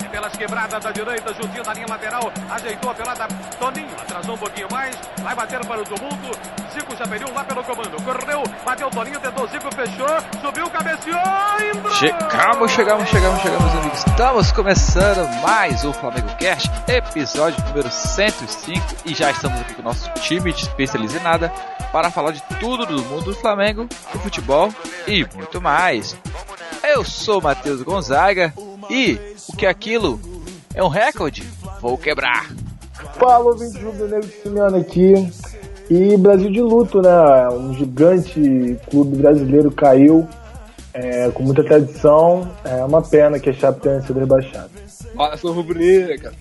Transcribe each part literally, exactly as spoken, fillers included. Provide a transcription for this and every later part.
pelas quebradas da direita, juntinho da linha lateral, ajeitou a pelada, Toninho, atrasou um pouquinho mais, vai bater para o tumulto, Zico já pediu lá pelo comando, correu, bateu Toninho, tentou Zico, fechou, subiu, cabeceou, entrou! Chegamos, chegamos, chegamos, chegamos, amigos, estamos começando mais o Flamengo Cast, episódio número cento e cinco, e já estamos aqui com o nosso time de especialista em nada, para falar de tudo do mundo do Flamengo, do futebol e muito mais. Eu sou o Matheus Gonzaga e o que é aquilo é um recorde? Vou quebrar. Fala, ouvinte rubro-negro Simeone aqui. E Brasil de luto, né? Um gigante clube brasileiro caiu, é, com muita tradição. É uma pena que a Chape tenha sido rebaixada. Olha, sou rubro-negra.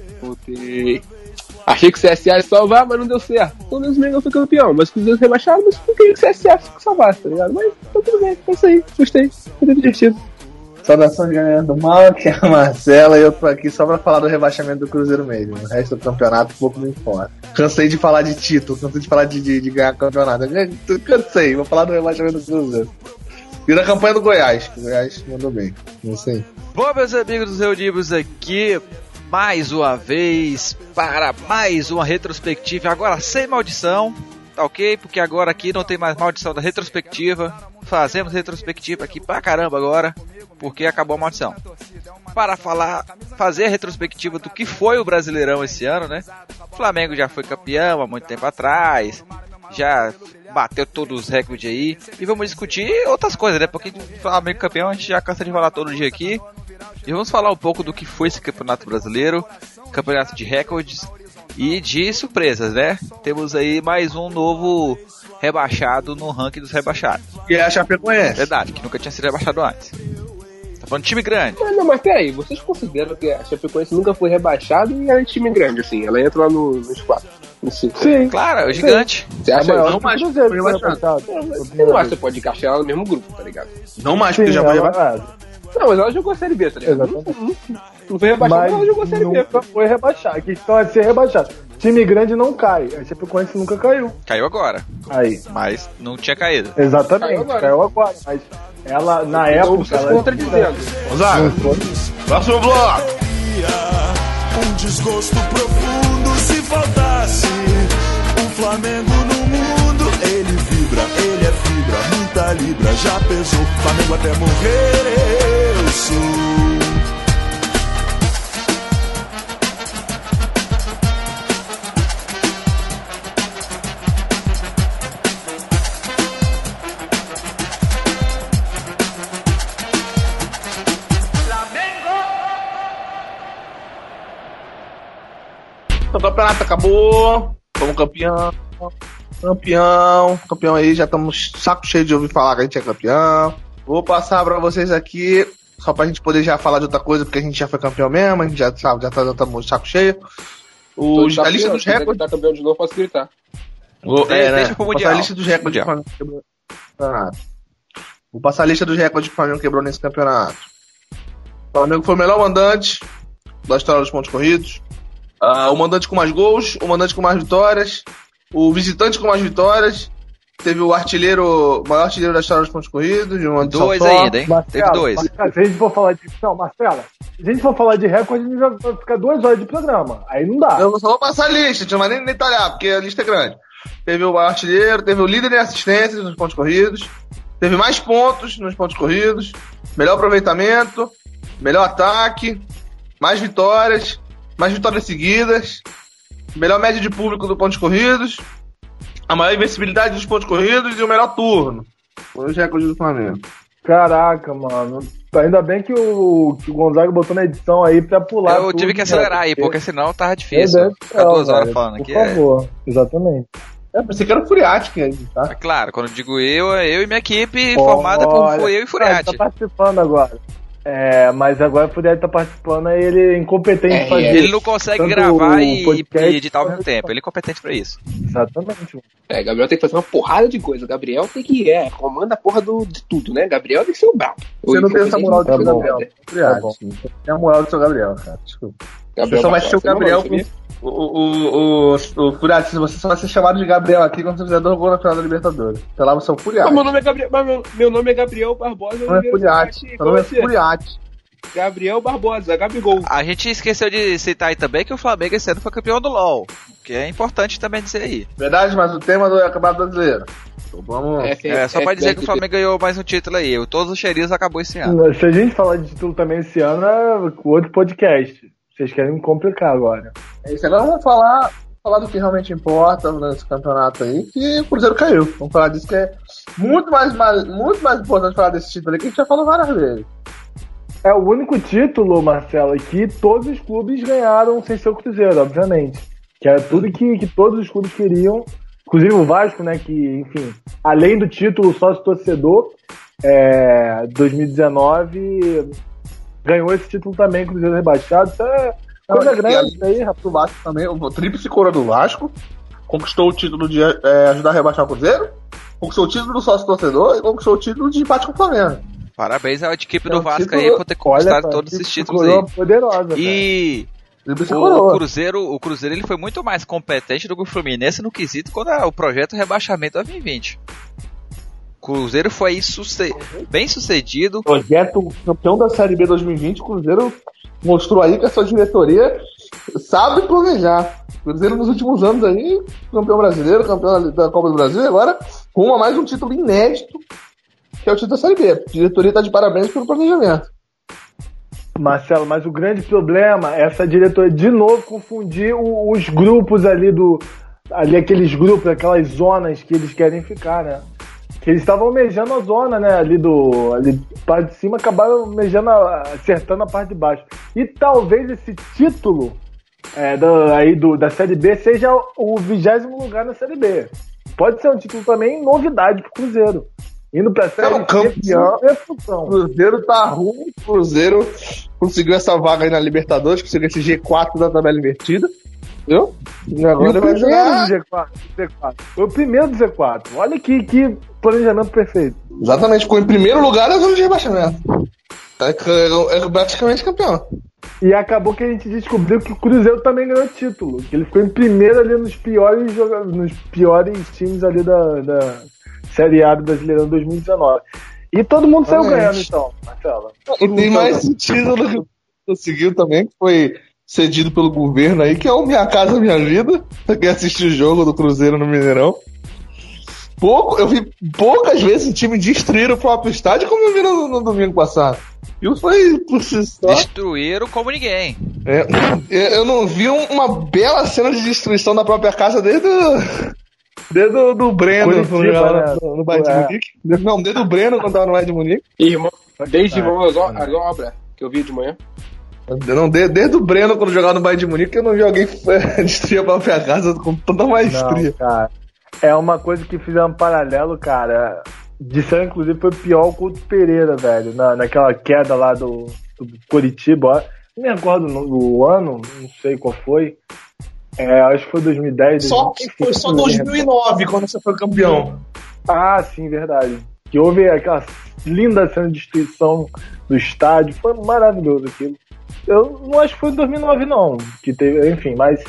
Voltei. Achei que o C S A ia salvar, mas não deu certo. Pelo menos o Mengão foi campeão, mas com os dois rebaixados, mas não queria que o C S A salvasse, tá ligado? Mas tá tudo bem, é isso aí, gostei, foi divertido. Saudações, galera do mal, que é a Marcela, e eu tô aqui só pra falar do rebaixamento do Cruzeiro mesmo. O resto do campeonato, um pouco me importa. Cansei de falar de título, cansei de falar de, de, de ganhar campeonato. Eu cansei, vou falar do rebaixamento do Cruzeiro. E da campanha do Goiás, que o Goiás mandou bem, não sei. Bom, meus amigos dos reunimos aqui mais uma vez para mais uma retrospectiva, agora sem maldição, tá ok? Porque agora aqui não tem mais maldição da retrospectiva, fazemos retrospectiva aqui pra caramba agora, porque acabou a maldição. Para falar, fazer a retrospectiva do que foi o Brasileirão esse ano, né? O Flamengo já foi campeão há muito tempo atrás, já bateu todos os recordes aí, e vamos discutir outras coisas, né? Porque o Flamengo campeão a gente já cansa de falar todo dia aqui. E vamos falar um pouco do que foi esse campeonato brasileiro, campeonato de recordes e de surpresas, né? Temos aí mais um novo rebaixado no ranking dos rebaixados. E a Chapecoense. Verdade, que nunca tinha sido rebaixado antes. Tá falando de time grande. Mas, não, mas peraí, vocês consideram que a Chapecoense nunca foi rebaixada e ela é time grande, assim, ela entra lá no, nos quatro. Sim, sim, claro, é o gigante. Você acha maior, não mais? Cruzeiro, foi rebaixado. Eu não acho que você pode encaixar ela no mesmo grupo, tá ligado? Não mais, porque Sim, já foi ela- rebaixado. Não, mas ela jogou a Série B, tá ligado? Não, não, não foi rebaixada, Mas mas ela jogou a Série B. nunca foi rebaixado. A questão é ser rebaixado. Time grande não cai. A Chapecoense nunca caiu. Caiu agora, Aí. mas não tinha caído. Exatamente, Caiu agora. caiu agora. Mas ela, na Então, época. vocês ela contradizendo. Gonzaga, Não foi. próximo bloco. Um desgosto profundo se faltasse um Flamengo no mundo. Ele vibra, ele é fibra, muita libra já pesou. Flamengo até morrer eu sou. O campeonato acabou, fomos campeão, campeão, campeão aí, já estamos saco cheio de ouvir falar que a gente é campeão. Vou passar pra vocês aqui, só pra gente poder já falar de outra coisa, porque a gente já foi campeão mesmo, a gente já sabe, já tá, já tá de saco cheio. Os, a lista dos recordes. Se tá campeão de novo, posso gritar. Vou, Deixa- é, né? deixa pro Vou Mundial. passar a lista dos recordes que o Flamengo quebrou nesse campeonato. Vou passar a lista dos recordes que o Flamengo quebrou nesse campeonato. O Flamengo foi o melhor mandante da história dos pontos corridos. Ah, o mandante com mais gols, o mandante com mais vitórias, o visitante com mais vitórias. Teve o artilheiro, o maior artilheiro da história dos pontos corridos. De uma Dois só. ainda, hein? Marcelo, Teve dois. Marcelo, se a gente for falar de. Não, Marcela, se a gente for falar de recorde, a gente vai ficar duas horas de programa. Aí não dá. Eu só vou passar a lista, não vai nem detalhar, porque a lista é grande. Teve o maior artilheiro, teve o líder em assistências nos pontos corridos, teve mais pontos nos pontos corridos, melhor aproveitamento, melhor ataque, mais vitórias, mais vitórias seguidas, melhor média de público do pontos corridos, a maior invencibilidade dos pontos corridos e o melhor turno. Foi os recordes do Flamengo. Caraca, mano. Ainda bem que o, que o Gonzaga botou na edição aí pra pular. Eu tudo, tive que né? acelerar aí, porque senão tava Meu difícil. Deus do Ficar céu, duas horas velho, falando por aqui. É... favor, exatamente. É, pensei que era o Furiati que ia editar. é claro, quando eu digo eu, é eu e minha equipe, Olha, formada por foi eu e Furiati. Tá participando agora. É, mas agora o Furiati tá participando e ele é incompetente É, em fazer. Ele não consegue tanto gravar o e, podcast e editar ao mesmo quanto- tempo. Ele é competente pra isso. Exatamente. É, Gabriel tem que fazer uma porrada de coisa. Gabriel tem que é, comanda a porra do, de tudo, né? Gabriel tem que ser o brabo. Você não tem essa moral de Tá ser bom. Gabriel. Tá bom. Furiati. Tem a moral do seu Gabriel, cara. Desculpa. Você Gabriel só vai ser o você não Gabriel sabia? com... O, o, o, o Furiati, você só vai ser chamado de Gabriel aqui quando você fizer dois gols na final da Libertadores. Até lá você é o Mas Furiati. meu nome é Gabriel, mas meu, meu nome é Gabriel Barbosa. Não é Furiati. Meu nome é Furiati. Gabriel Barbosa, Gabigol. A gente esqueceu de citar aí também que o Flamengo esse ano foi campeão do LoL, que é importante também dizer aí. Verdade, mas o tema do Campeonato Brasileiro. Então vamos... É, é só pra dizer que o Flamengo ganhou mais um título aí. Todos os cheirinhos acabou esse ano. Se a gente falar de título também esse ano, é outro podcast. Vocês querem me complicar agora. É isso, agora vamos falar, falar do que realmente importa nesse campeonato aí, que o Cruzeiro caiu. Vamos falar disso, que é muito mais, mais, muito mais importante falar desse título aí, que a gente já falou várias vezes. É o único título, Marcelo, que todos os clubes ganharam sem ser o Cruzeiro, obviamente. Que era tudo que, que todos os clubes queriam. Inclusive o Vasco, né, que, enfim, além do título sócio-torcedor, é, dois mil e dezenove ganhou esse título também, Cruzeiro rebaixado. Isso é coisa grande isso aí, rapaz. O Vasco também, o tríplice coroa do Vasco, conquistou o título de é, ajudar a rebaixar o Cruzeiro, conquistou o título do sócio-torcedor e conquistou o título de empate com o Flamengo. Parabéns à equipe do é Vasco título... aí por ter conquistado Olha, todos esses títulos aí. Poderosa, e o, o Cruzeiro, o Cruzeiro ele foi muito mais competente do que o Fluminense no quesito quando o projeto rebaixamento dois mil e vinte. O Cruzeiro foi suce... bem sucedido. Projeto campeão da Série B dois mil e vinte, o Cruzeiro mostrou aí que a sua diretoria sabe planejar. O Cruzeiro nos últimos anos aí, campeão brasileiro, campeão da Copa do Brasil, e agora rumo a mais um título inédito, que é o título da Série B. A diretoria está de parabéns pelo planejamento. Marcelo, mas o grande problema é essa diretoria de novo confundir o, os grupos ali do... ali aqueles grupos, aquelas zonas que eles querem ficar, né? Que eles estavam almejando a zona, né? Ali do... ali parte de cima, acabaram almejando, a, acertando a parte de baixo. E talvez esse título é, do, aí do, da Série B seja o vigésimo lugar na Série B. Pode ser um título também novidade pro Cruzeiro. Indo pra Série B, campeão, é função. Cruzeiro tá ruim, Cruzeiro conseguiu essa vaga aí na Libertadores, conseguiu esse G quatro da tabela invertida, viu? E agora e vai jogar... do G quatro, Z quatro. Foi o primeiro do Z quatro. Olha que, que planejamento perfeito. Exatamente, ficou em primeiro lugar na zona de rebaixamento. É, é, é praticamente campeão. E acabou que a gente descobriu que o Cruzeiro também ganhou título, que ele ficou em primeiro ali nos piores, nos piores times ali da... da... Série A do Brasileirão dois mil e dezenove. E todo mundo saiu ganhando, então, Marcelo. E tem mais um título que conseguiu também, que foi cedido pelo governo aí, que é o Minha Casa Minha Vida. Quem assistiu o jogo do Cruzeiro no Mineirão. Pouco, eu vi poucas vezes o time destruir o próprio estádio, como eu vi no, no domingo passado. E foi por si só. Destruíram como ninguém. É, eu não vi uma bela cena de destruição da própria casa desde o... Desde o do Breno, Curitiba, quando jogava né? no, no Bayern de É. Munique. Não, desde o Breno, quando tava no Bayern de Munique. Irmão, desde irmão as obras que eu vi de manhã. Não, desde, desde o Breno, quando jogava no Bayern de Munique, eu não vi alguém destruir a própria casa com tanta maestria. Não, cara. É uma coisa que fizeram um paralelo, cara. Disseram, inclusive, foi pior com o Pereira, velho. Na, naquela queda lá do, do Curitiba. Ó. Não me recordo do ano, não sei qual foi. É, acho que foi dois mil e dez. Só, foi só dois mil e nove quando você foi campeão. Ah, sim, verdade. Que houve aquela linda cena de destruição do estádio. Foi maravilhoso aquilo. Eu não acho que foi em dois mil e nove, não. Que teve, enfim, mas.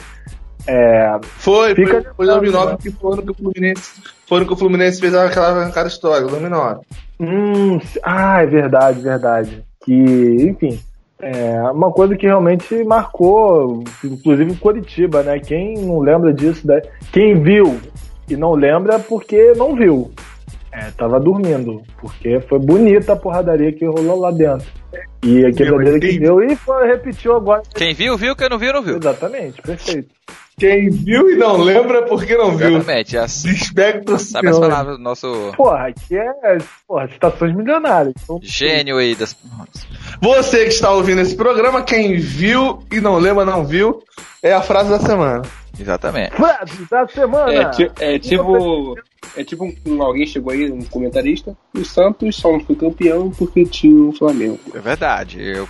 É, foi, fica foi, foi em dois mil e nove, que foi ano que o Fluminense, foi ano que o Fluminense fez aquela arrancada histórica, dois mil e nove. Hum, ah, é verdade, verdade. Que, enfim. É uma coisa que realmente marcou, inclusive o Curitiba, né? Quem não lembra disso, né? Quem viu e não lembra é porque não viu. É, tava dormindo, porque foi bonita a porradaria que rolou lá dentro. E a quebradeira que deu e foi, repetiu agora. Quem viu, viu, quem não viu, não viu. Exatamente, perfeito. Quem viu e não lembra é porque não viu. Exatamente, as... Despecto, sabe as palavras do nosso... Porra, aqui é, porra, citações milionárias. Então... Gênio aí das... Você que está ouvindo esse programa, quem viu e não lembra, não viu, é a frase da semana. Exatamente. Frase da semana! É, ti- é tipo... É tipo um, um- alguém chegou aí, um comentarista, o Santos só não foi campeão porque tinha o Flamengo. É verdade, eu...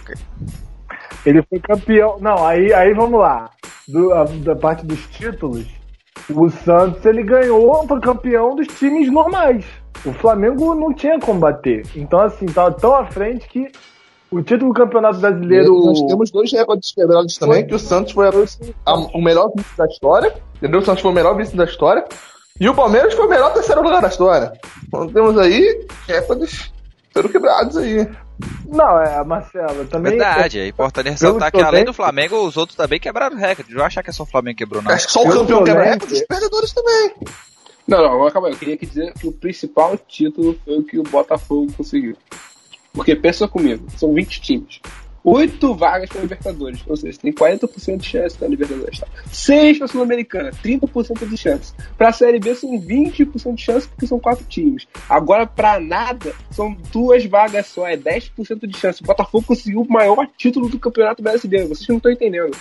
Ele foi campeão. Não, aí, aí vamos lá. Do, a- da parte dos títulos, o Santos ele ganhou, foi campeão dos times normais. O Flamengo não tinha como bater. Então, assim, tava tão à frente que o título do Campeonato Brasileiro. Nós temos dois recordes quebrados também, que o Santos foi a- a- o melhor vice da história, entendeu? O Santos foi o melhor vice da história, e o Palmeiras foi o melhor terceiro lugar da história. Então temos aí recordes sendo quebrados aí. Não, é, Marcelo, também... Verdade, é importante ressaltar que além do Flamengo, os outros também quebraram o recorde. Não vou achar que é só o Flamengo que quebrou, não. Acho que só o campeão quebra recorde, os perdedores também. Não, não, calma aí. Eu queria dizer que o principal título foi o que o Botafogo conseguiu. Porque pensa comigo, são vinte times. oito vagas para Libertadores, ou seja, tem quarenta por cento de chance da Libertadores. Tá? seis para Sul-Americana, trinta por cento de chance. Para a Série B são vinte por cento de chance porque são quatro times. Agora, para nada, são duas vagas só, é dez por cento de chance. O Botafogo conseguiu o maior título do Campeonato Brasileiro, vocês não estão entendendo.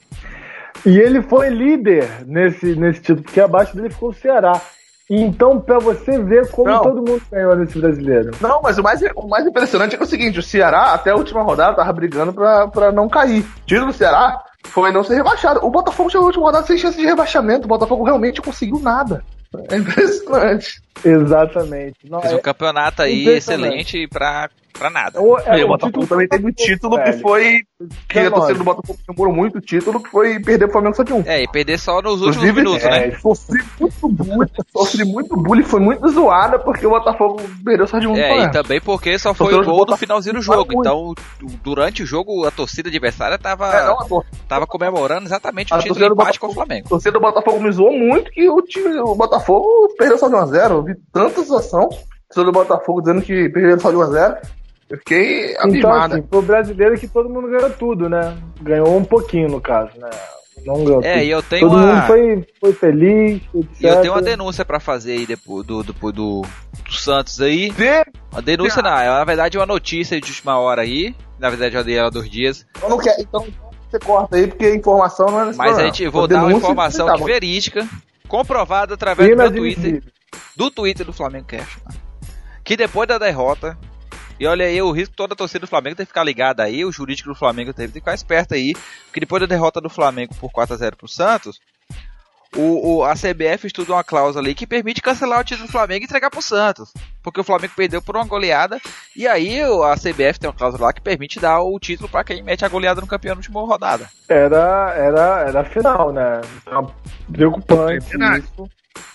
E ele foi líder nesse, nesse título, porque abaixo dele ficou o Ceará. Então, pra você ver como não. todo mundo ganhou nesse brasileiro. Não, mas o mais, o mais impressionante é, que é o seguinte, o Ceará, até a última rodada, tava brigando pra, pra não cair. O título do Ceará foi não ser rebaixado. O Botafogo chegou na última rodada sem chance de rebaixamento. O Botafogo realmente conseguiu nada. É impressionante. Exatamente. Não, Fez um é campeonato aí excelente pra, pra nada. O, é, É, o o Botafogo título também teve um título que velho. foi... Que a É torcida lógico. do Botafogo demorou muito o título, que foi perder pro Flamengo só de um. É, e perder só nos últimos Inclusive, minutos, é, né? Sofri muito bullying, sofri muito bullying, foi muito zoada porque o Botafogo perdeu só de um. É, e também porque só foi o gol no finalzinho do jogo. Então, durante o jogo, a torcida adversária tava, É, não, a, tor- tava comemorando exatamente o a título torcida do do empate com o Botafogo, Flamengo. a torcida do Botafogo me zoou muito que o time, o Botafogo perdeu só de um a zero. Eu vi tanta zoação, a torcida do Botafogo dizendo que perdeu só de um a zero. Eu fiquei Então, abismado. assim, pro brasileiro que todo mundo ganhou tudo, né? Ganhou um pouquinho, no caso, né? Não ganhou É, tudo. e eu tenho Todo uma... mundo foi, foi feliz, etcétera. E eu tenho uma denúncia pra fazer aí depois do, do, do, do Santos aí. Vê, Uma denúncia não, é na verdade uma notícia de última hora aí. Na verdade eu dei ela dois dias. eu não quero, então você corta aí porque a informação não é nesse Mas a programa. gente vou A dar uma denúncia, informação tá aqui bom. verídica, comprovada através do meu Twitter. Inadmissível. Do Twitter do Flamengo Cash. Que depois da derrota, e olha aí o risco, toda a torcida do Flamengo tem que ficar ligada aí, o jurídico do Flamengo teve que ficar esperto aí, porque depois da derrota do Flamengo por quatro a zero pro Santos, o, o, a C B F estudou uma cláusula ali que permite cancelar o título do Flamengo e entregar pro Santos, porque o Flamengo perdeu por uma goleada, e aí a C B F tem uma cláusula lá que permite dar o título pra quem mete a goleada no campeão na última rodada. Era, era, era a final, né? Então, preocupante É verdade. isso.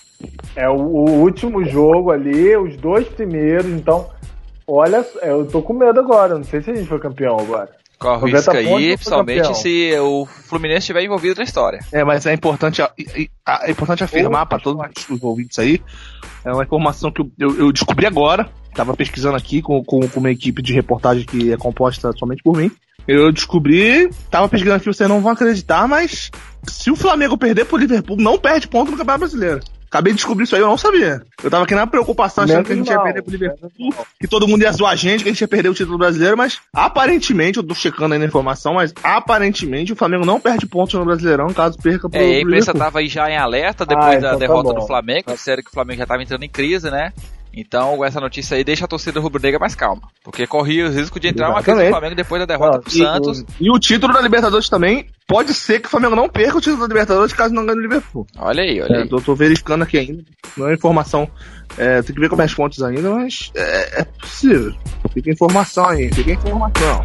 É o, o último jogo ali, os dois primeiros, então... Olha, eu tô com medo agora, não sei se a gente foi campeão agora. Corre o noventa risco pontos, aí, foi principalmente campeão. se o Fluminense estiver envolvido na história. É, mas é importante, é importante afirmar para todos os ouvintes aí, é uma informação que eu, eu, eu descobri agora, estava pesquisando aqui com, com, com uma equipe de reportagem que é composta somente por mim. Eu descobri, tava pesquisando aqui, vocês não vão acreditar, mas se o Flamengo perder pro Liverpool, não perde ponto no Campeonato Brasileiro. Acabei de descobrir isso aí, eu não sabia. Eu tava aqui na preocupação, achando Menos que a gente ia mal, perder pro Liverpool, menos mal. que todo mundo ia zoar a gente, que a gente ia perder o título brasileiro, mas aparentemente, eu tô checando aí na informação, mas aparentemente o Flamengo não perde pontos no Brasileirão, caso perca pro, É, e a pro imprensa Liverpool. tava aí já em alerta depois Ah, da então tá derrota bom. do Flamengo. Disseram que o Flamengo já tava entrando em crise, né? Então, essa notícia aí deixa a torcida rubro-negra mais calma. Porque corria o risco de entrar uma crise do Exatamente. Flamengo depois da derrota Não, pro e- Santos. E o título da Libertadores também, pode ser que o Flamengo não perca o título da Libertadores caso não ganhe o Liverpool. Olha aí, olha É, aí. tô, tô verificando aqui ainda. Não é informação. É, tem que ver com as fontes ainda, mas é, é possível. Fica informação aí, fica informação.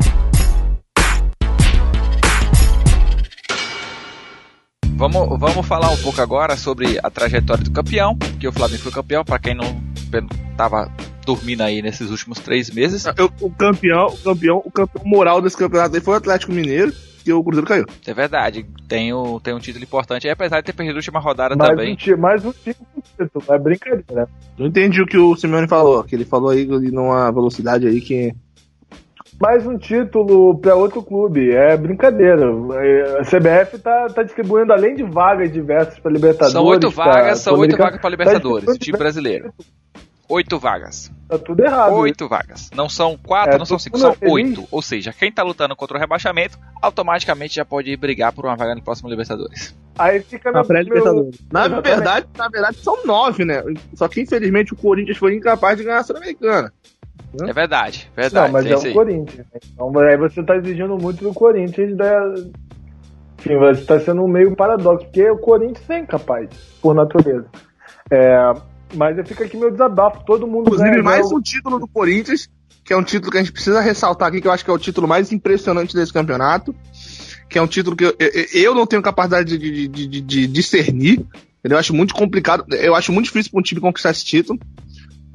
Vamos, vamos falar um pouco agora sobre a trajetória do campeão, porque o Flamengo foi campeão, pra quem não tava dormindo aí nesses últimos três meses. Eu- o campeão, o campeão, o campeão moral desse campeonato aí foi o Atlético Mineiro, que o Cruzeiro caiu. É verdade, tem, o, tem um título importante aí, apesar de ter perdido a última rodada Mais também. um, ti- mais um título, é brincadeira, né? Não entendi o que o Simeone falou, que ele falou aí ali numa velocidade aí que. Mais um título para outro clube, é brincadeira. É, a C B F tá, tá distribuindo, além de vagas diversas para Libertadores. São oito pra vagas, são oito Sul-Americana, vagas pra Libertadores, tá o time brasileiro. Oito vagas. Tá tudo errado. Oito vagas. Não são quatro, É, não são todo cinco, mundo são é feliz. oito. Ou seja, quem tá lutando contra o rebaixamento, automaticamente já pode ir brigar por uma vaga no próximo Libertadores. Aí fica Na no pré-Libertadores. Na Exatamente. verdade, na verdade, são nove, né? Só que infelizmente o Corinthians foi incapaz de ganhar a Sul-Americana. É verdade, verdade. Não, mas é é isso o aí. Corinthians. Né? Então aí você tá exigindo muito do Corinthians. Da... Enfim, você tá sendo um meio paradoxo, porque o Corinthians é incapaz, por natureza. É, mas fica aqui meu desabafo, todo mundo Inclusive, ganha, mais né? um título do Corinthians, que é um título que a gente precisa ressaltar aqui, que eu acho que é o título mais impressionante desse campeonato. Que é um título que eu, eu, eu não tenho capacidade de, de, de, de discernir. Eu acho muito complicado. Eu acho muito difícil para um time conquistar esse título.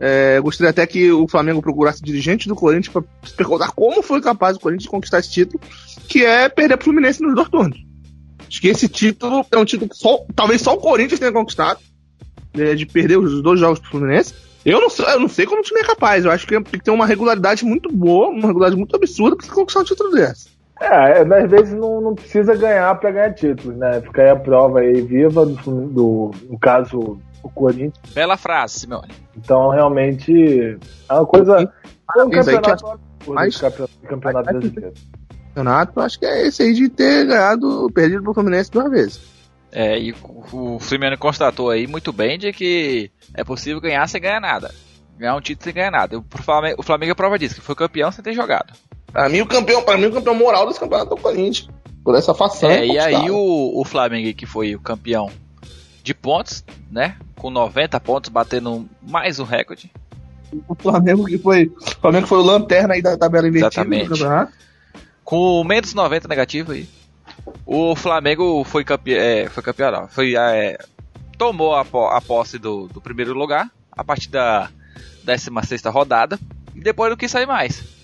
É, gostaria até que o Flamengo procurasse dirigente do Corinthians para perguntar como foi capaz o Corinthians de conquistar esse título, que é perder pro Fluminense nos dois turnos. Acho que esse título é um título que só, talvez só o Corinthians tenha conquistado, né, de perder os dois jogos pro Fluminense. Eu não, sei, eu não sei como o time é capaz, eu acho que tem que ter uma regularidade muito boa, uma regularidade muito absurda para conquistar um título desse. É, às vezes não, não precisa ganhar para ganhar títulos, né? Fica aí a prova aí viva do, do no caso, o Corinthians. Bela frase, Simeone. Então, realmente, é uma coisa... É um campeonato, que... mas, campeonato, campeonato brasileiro. Campeonato, acho que é esse aí de ter ganhado, perdido pro Fluminense duas vezes. É, e o, o Simeone constatou aí muito bem de que é possível ganhar sem ganhar nada. Ganhar um título sem ganhar nada. O Flamengo, o Flamengo é prova disso, que foi campeão sem ter jogado. Pra mim, o campeão, pra mim, o campeão moral desse campeonato é o Corinthians. Por essa façanha. É, e aí o, o Flamengo, que foi o campeão de pontos, né? Com noventa pontos, batendo mais um recorde. O Flamengo que foi. O Flamengo foi o lanterna aí da tabela invertida. Exatamente. Com menos noventa negativo aí. O Flamengo foi campeão. É, foi campeão, não. Foi, é, tomou a, a posse do, do primeiro lugar a partir da décima sexta rodada. E depois não quis sair mais.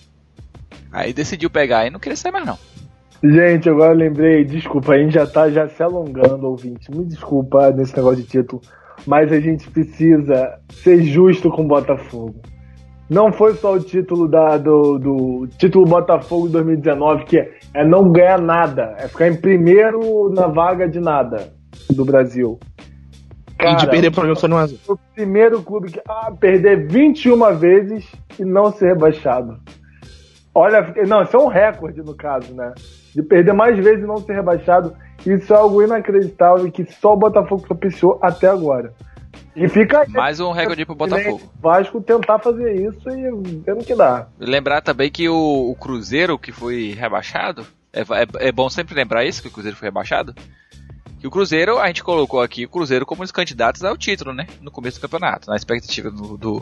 Aí decidiu pegar e não queria sair mais não. Gente, agora eu lembrei, desculpa, a gente já tá já se alongando, ouvinte. Me desculpa nesse negócio de título, mas a gente precisa ser justo com o Botafogo. Não foi só o título da, do, do título Botafogo dois mil e dezenove, que é, é não ganhar nada, é ficar em primeiro na vaga de nada do Brasil. Cara, e de perder para o São Azul. O primeiro clube que ah, perder vinte e uma vezes e não ser rebaixado. Olha, não, isso é um recorde no caso, né? De perder mais vezes e não ser rebaixado. Isso é algo inacreditável que só o Botafogo propiciou até agora. E fica aí. Mais um recorde pro Botafogo. Vasco tentar fazer isso e vendo que dá. Lembrar também que o, o Cruzeiro, que foi rebaixado, é, é, é bom sempre lembrar isso, que o Cruzeiro foi rebaixado. Que o Cruzeiro, a gente colocou aqui o Cruzeiro como um dos candidatos ao título, né? No começo do campeonato, na expectativa do... do...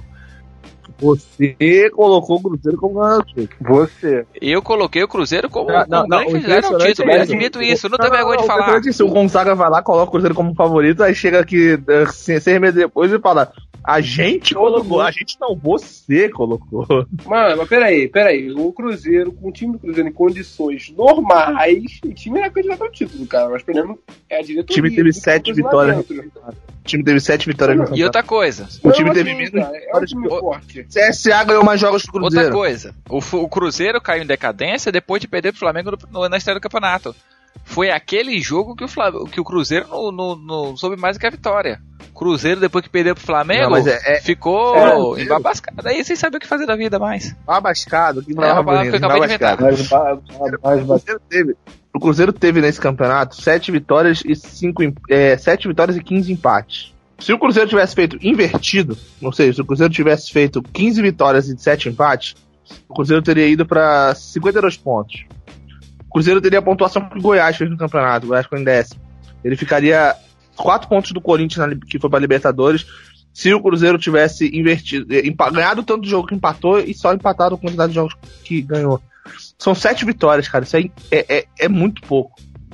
Você colocou o Cruzeiro como ganhador do título. Você. Eu coloquei o Cruzeiro como, não, como não, grande não, candidato ao título. Eu admito isso, não, não tem vergonha de falar. Se o Gonzaga vai lá, coloca o Cruzeiro como favorito, aí chega aqui seis meses depois e fala: a gente colocou, a gente não, você colocou. Mano, mas peraí, peraí. O Cruzeiro, com o time do Cruzeiro em condições normais, o time era candidato ao título, cara. Mas perdendo é a diretoria. O time teve sete vitórias. O time teve sete vitórias. E outra coisa. O time teve menos vitórias. C S A ganhou mais jogos que o Cruzeiro. Outra coisa. O, o Cruzeiro caiu em decadência depois de perder pro Flamengo no, no, na estreia do campeonato. Foi aquele jogo que o, Flamengo, que o Cruzeiro não, não, não soube mais do que a vitória. Cruzeiro, depois que perdeu pro Flamengo, não, é, é, ficou é, embabascado. Aí sem saber o que fazer da vida mais. Babascado, que é uma palavra que eu acabei de inventar. Mas, mas, o, Cruzeiro teve, o Cruzeiro teve nesse campeonato sete vitórias e cinco, é, sete vitórias e quinze empates. Se o Cruzeiro tivesse feito invertido, ou seja, se o Cruzeiro tivesse feito quinze vitórias e sete empates, o Cruzeiro teria ido para cinquenta e dois pontos. O Cruzeiro teria a pontuação que o Goiás fez no campeonato, o Goiás ficou em décimo. Ele ficaria quatro pontos do Corinthians, na, que foi para Libertadores, se o Cruzeiro tivesse invertido, empa, ganhado tanto de jogo que empatou e só empatado a quantidade de jogos que ganhou. São sete vitórias, cara, isso aí é, é, é muito pouco.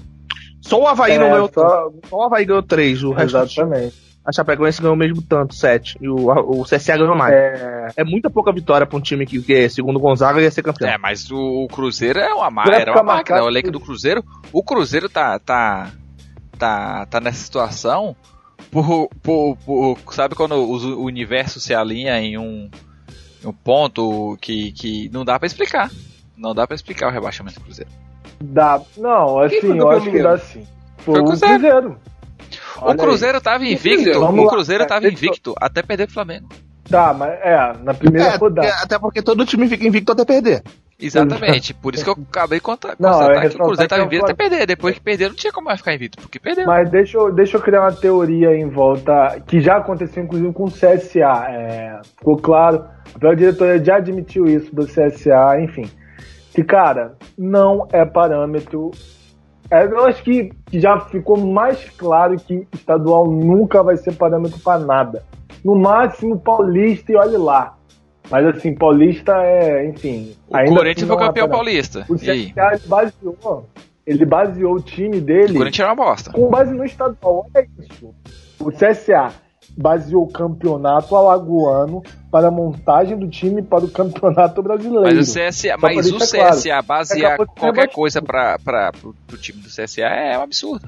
Só o Avaí é, não ganhou só... só o Avaí ganhou três, o resto exatamente. A Chapecoense ganhou o mesmo tanto, sete. E o, o C S A ganhou mais. É... é muita pouca vitória pra um time que, que segundo o Gonzaga, ia ser campeão. É, mas o, o Cruzeiro é uma, ma- era uma máquina. O elenco do Cruzeiro... O Cruzeiro tá, tá, tá, tá nessa situação por, por, por... Sabe quando o, o universo se alinha em um, um ponto que, que não dá pra explicar. Não dá pra explicar o rebaixamento do Cruzeiro. Dá. Não, assim, eu acho que dá sim. Foi o Cruzeiro. Cruzeiro. O Cruzeiro tava invicto, o Cruzeiro tava invicto até perder pro Flamengo. Tá, mas é, na primeira é, rodada. Até porque todo time fica invicto até perder. Exatamente, por isso que eu acabei de contar que o Cruzeiro tava invicto até perder. Depois que perder, não tinha como mais ficar invicto, porque perdeu. Mas deixa eu, deixa eu criar uma teoria em volta, que já aconteceu inclusive com o C S A. É, ficou claro, a própria diretoria já admitiu isso do C S A, enfim. Que, cara, não é parâmetro. Eu acho que já ficou mais claro que estadual nunca vai ser parâmetro para nada. No máximo paulista e olhe lá. Mas assim, paulista é, enfim... O ainda Corinthians assim foi campeão é paulista. O C S A ele baseou, ele baseou o time dele... O Corinthians era uma bosta. Com base no estadual, olha isso. O C S A baseou o campeonato alagoano para a montagem do time para o campeonato brasileiro. Mas o C S A, mas o C S A claro, basear qualquer coisa para o time do C S A é um absurdo.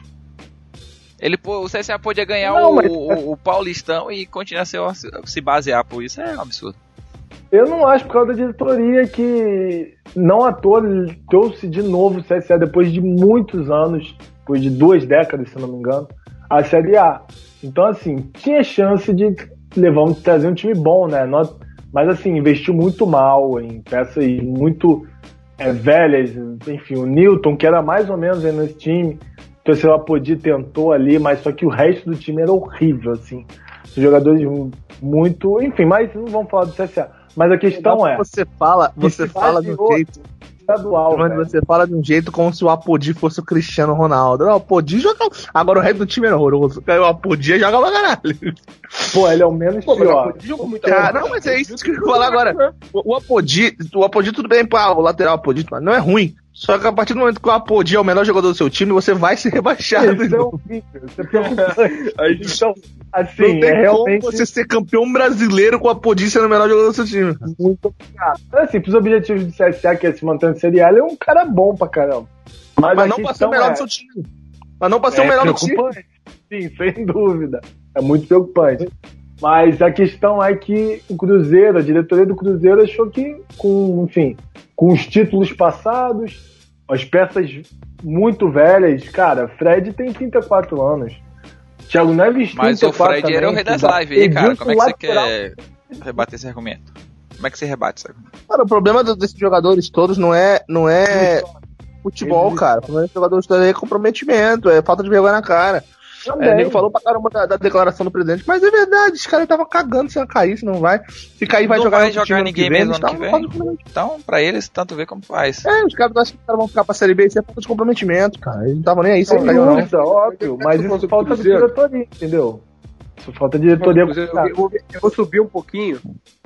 Ele, o C S A podia ganhar não, o, mas... o, o Paulistão e continuar a se, se basear por isso, é um absurdo. Eu não acho, por causa da diretoria, que não à toa trouxe de novo o C S A depois de muitos anos, depois de duas décadas, se não me engano, a Série A. Então, assim, tinha chance de levar um, trazer um time bom, né? Não, mas, assim, investiu muito mal em peças muito é, velhas. Enfim, o Newton, que era mais ou menos aí nesse time, o torcedor Apodi tentou ali, mas só que o resto do time era horrível, assim. Os jogadores muito... Enfim, mas não vamos falar do C S A. Mas a questão é... Você fala, você fala de um jeito... Estadual, você fala de um jeito como se o Apodi fosse o Cristiano Ronaldo. O Apodi joga... Agora o resto do time era horroroso. O Apodi joga pra caralho. Pô, ele é o menos Pô, pior. Cara, não, mas é isso que eu vou falar agora. O Apodi, o Apodi tudo bem, pô, o lateral Apodi, mas não é ruim. Só que a partir do momento que o Apodi é o melhor jogador do seu time, você vai ser rebaixado. Isso é horrível, isso é preocupante. Então, assim, não tem é realmente... como você ser campeão brasileiro com o Apodi sendo o melhor jogador do seu time. Muito obrigado. Assim, pros objetivos do C S A, que é se manter no Série A, ele é um cara bom pra caramba. Mas, mas não pra ser o melhor é... do seu time. Mas não pra ser é o melhor do time. Sim, sem dúvida. É muito preocupante. Mas a questão é que o Cruzeiro, a diretoria do Cruzeiro achou que, com, enfim, com os títulos passados, as peças muito velhas, cara, Fred tem trinta e quatro anos. Thiago Neves Mas trinta e quatro o Fred também, era o rei das lives aí, cara. Como é que você quer rebater esse argumento? Como é que você rebate esse argumento? Cara, o problema desses jogadores todos não é, não é futebol, cara. O problema desses jogadores todos é comprometimento, é falta de vergonha na cara. É, o Nego falou pra caramba da, da declaração do presidente, mas é verdade, os caras estavam cagando se ia cair, se não vai. Se cair, vai não jogar, vai jogar ninguém mesmo ano que vem. Então, pra eles, tanto vê como faz. É, os caras acham que os caras vão ficar pra Série B, isso é falta de comprometimento, cara. Eles não estavam nem aí, sem cair, não. Isso é óbvio, mas isso falta de diretoria, entendeu? Isso falta de diretoria. Eu vou, eu vou subir um pouquinho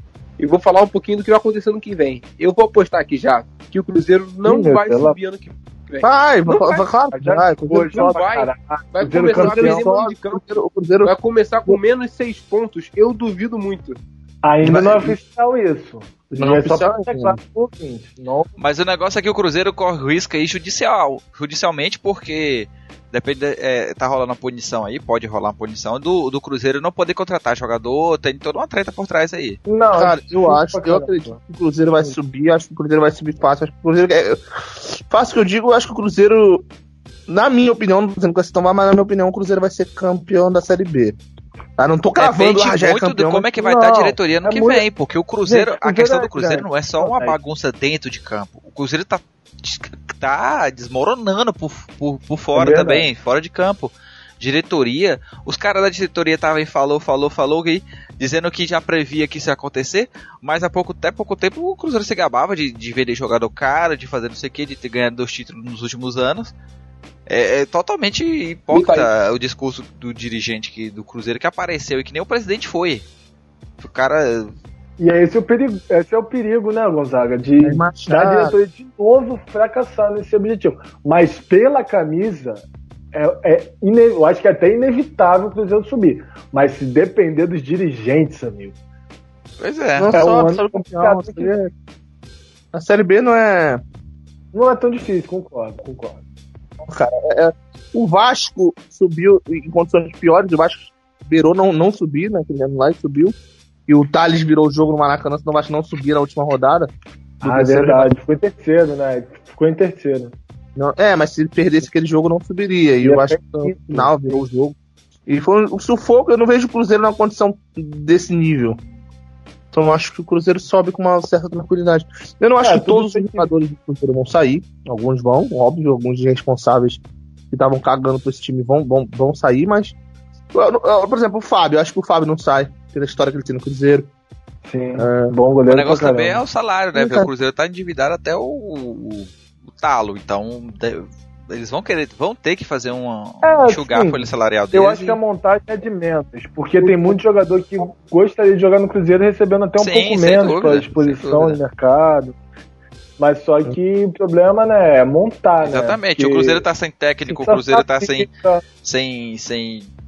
e vou falar um pouquinho do que vai acontecer no que vem. Eu vou apostar aqui já que o Cruzeiro não Sim, vai subir ano que vem. Vai, vai, vai, claro, já vai, Cruzeiro não vai, vai começar a perder mano de campo, o Cruzeiro vai começar com menos seis pontos, eu duvido muito. Ainda vai, não é oficial isso. Não é oficial, não. Mas o negócio é que o Cruzeiro corre risco aí judicial, judicialmente, porque depende, é, tá rolando uma punição aí, pode rolar uma punição do, do Cruzeiro não poder contratar jogador, tem toda uma treta por trás aí. Não, cara, eu acho, eu acredito que o Cruzeiro vai subir, acho que o Cruzeiro vai subir fácil, acho que o Cruzeiro é, fácil que eu digo, eu acho que o Cruzeiro, na minha opinião, não tô dizendo que vai se tomar, mas na minha opinião o Cruzeiro vai ser campeão da Série B. Ah, não tô cravando, ah, já é campeão, de como é que vai estar a diretoria no é que muito... vem, porque o Cruzeiro, Gente, a questão do Cruzeiro não é só uma bagunça dentro de campo. O Cruzeiro tá, tá desmoronando por, por, por fora é também, fora de campo. Diretoria, os caras da diretoria estavam aí, falou, falou, falou, aí, dizendo que já previa que isso ia acontecer, mas há pouco, até pouco tempo o Cruzeiro se gabava de, de vender jogador caro, de fazer não sei o que, de ter ganhado dois títulos nos últimos anos. É, é totalmente hipócrita o discurso do dirigente que, do Cruzeiro que apareceu e que nem o presidente foi. O cara... E é esse, é o perigo, esse é o perigo, né, Gonzaga? De é da diretoria de novo fracassar nesse objetivo. Mas pela camisa, é, é ine... eu acho que é até inevitável o Cruzeiro subir. Mas se depender dos dirigentes, amigo. Pois é. Não é um só, complicado. Que... A Série B não é... Não é tão difícil, concordo, concordo. Cara, é, o Vasco subiu em condições piores, o Vasco beirou não, não subir, né? Aquele ano lá e subiu. E o Thales virou o jogo no Maracanã, senão o Vasco não subir na última rodada. Ah, é verdade. Ficou em terceiro, né? Ficou em terceiro. Não, é, mas se ele perdesse aquele jogo, não subiria. E, e o Vasco no final virou o jogo. E foi um sufoco, eu não vejo o Cruzeiro numa condição desse nível. Então eu acho que o Cruzeiro sobe com uma certa tranquilidade. Eu não acho é, que todos os jogadores do Cruzeiro vão sair. Alguns vão, óbvio. Alguns responsáveis que estavam cagando pra esse time vão, vão, vão sair, mas... Por exemplo, o Fábio. Eu acho que o Fábio não sai pela história que ele tem no Cruzeiro. Sim, é, bom goleiro. O negócio também é o salário, né? Porque o Cruzeiro tá endividado até o, o, o talo. Então... Eles vão querer, vão ter que fazer um é, enxugar a folha salarial deles. Eu acho e... que a montagem é de menos, porque tem muito jogador que gostaria de jogar no Cruzeiro recebendo até um Sim, pouco menos para exposição no mercado. Mas só que o problema, né, é montar, Exatamente, né? o Cruzeiro tá sem técnico, o Cruzeiro tá sem, sem, sem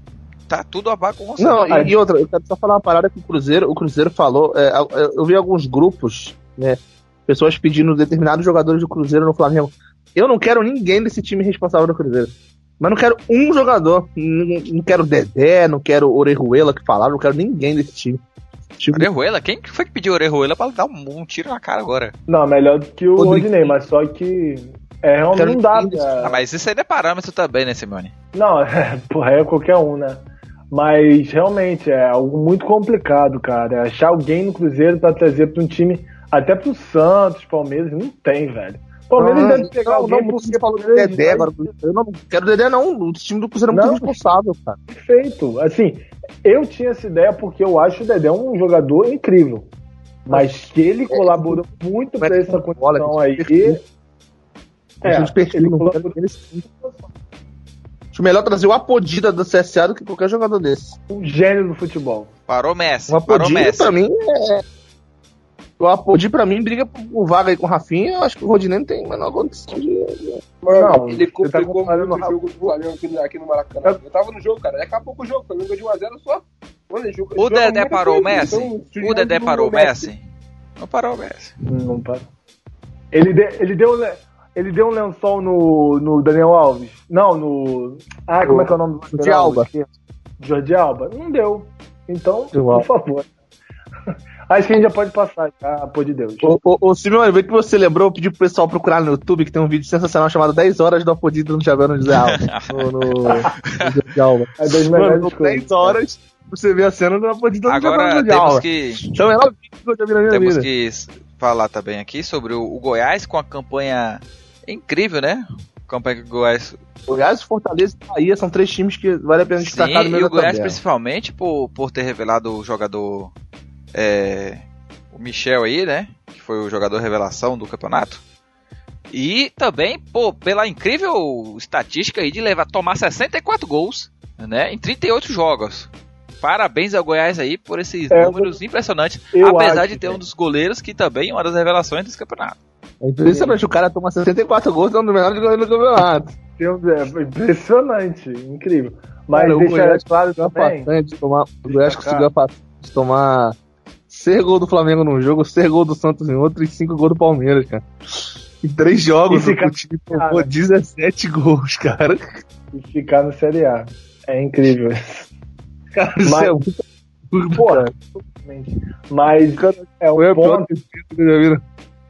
tá tudo a bagunça. Não, e, e outra, eu quero só falar uma parada que o Cruzeiro, o Cruzeiro falou, é, eu vi alguns grupos, né, pessoas pedindo determinados jogadores do Cruzeiro no Flamengo. Eu não quero ninguém desse time responsável do Cruzeiro. Mas não quero um jogador. Não, não quero Dedé, não quero Orejuela que falaram, não quero ninguém desse time. Tipo... Orejuela? Quem foi que pediu Orejuela pra dar um, um tiro na cara agora? Não, melhor do que o Rodinei, mas só que é, realmente não dá pra... Ah, mas isso aí não é parâmetro também, né, Simone? Não, é, porra, é qualquer um, né? Mas realmente é algo muito complicado, cara. Achar alguém no Cruzeiro pra trazer pra um time, até pro Santos, Palmeiras, não tem, velho. Palmeiras não, deve pegar não, alguém não, porque você falou do Dedé agora. Eu não quero Dedé, não. O time do Cruzeiro é muito não, responsável, cara. Perfeito. Assim, eu tinha essa ideia porque eu acho o Dedé um jogador incrível. Mas que ele colaborou é, muito pra essa condição aí. É, ele colaborou nesse Acho melhor trazer o Apodida do C S A do que qualquer jogador desse. Um gênio do futebol. Parou Messi. O Apodida, Messi. pra mim, é... O Apodi, pra mim, briga por vaga aí com o Rafinha. Eu acho que o Rodinei não tem a menor condição de... Mano, não, ele complicou tá muito o jogo do Flamengo aqui, aqui no Maracanã. Eu tava no jogo, cara. Daqui a pouco o jogo. O Flamengo de um a zero só. Mano, ele joga, o ele Dedé parou o Messi? Então, o Dedé parou o Messi? Messi? Não parou o Messi. Não parou. Ele, de, ele, deu, ele deu um lençol no, no Daniel Alves. Não, no... Ah, como o, é que é o nome do Jordi Alba. Jordi Alba. Não deu. Então, por favor. Acho que a gente já pode passar, tá? Pô de Deus. Ô, ô, ô Simeone, vê que você lembrou, eu pedi pro pessoal procurar no YouTube, que tem um vídeo sensacional chamado dez horas do Apodida no Xavier no José Alba. no, no, no Alba. É das melhores coisas. dez horas pra você ver a cena do Apodida no Xavier no José Alba. Agora, que... então é o vídeo que eu já vi na minha Temos vida. que falar também aqui sobre o, o Goiás com a campanha incrível, né? Campanha que o Goiás... Goiás, Fortaleza e Bahia são três times que vale a pena destacar no meio e da o Goiás tabela. Principalmente por, por ter revelado o jogador... É, o Michel aí, né? Que foi o jogador revelação do campeonato. E também, pô, pela incrível estatística aí de levar, tomar sessenta e quatro gols, né? Em trinta e oito jogos. Parabéns ao Goiás aí por esses é, números impressionantes. Apesar de ter um dos goleiros que também é uma das revelações desse campeonato. É impressionante, o cara toma sessenta e quatro gols e é um dos melhores goleiros do campeonato. É impressionante, incrível. Mas cara, deixa o Goiás claro também. De tomar, o Goiás conseguiu a passagem de tomar seis gols do Flamengo num jogo, seis gols do Santos em outro e cinco gols do Palmeiras, cara. Em três jogos fica... o time tomou dezessete gols, cara. E ficar no Série A. É incrível. Cara, isso mas, é muito... Porra, mas é o é ponto que já viram.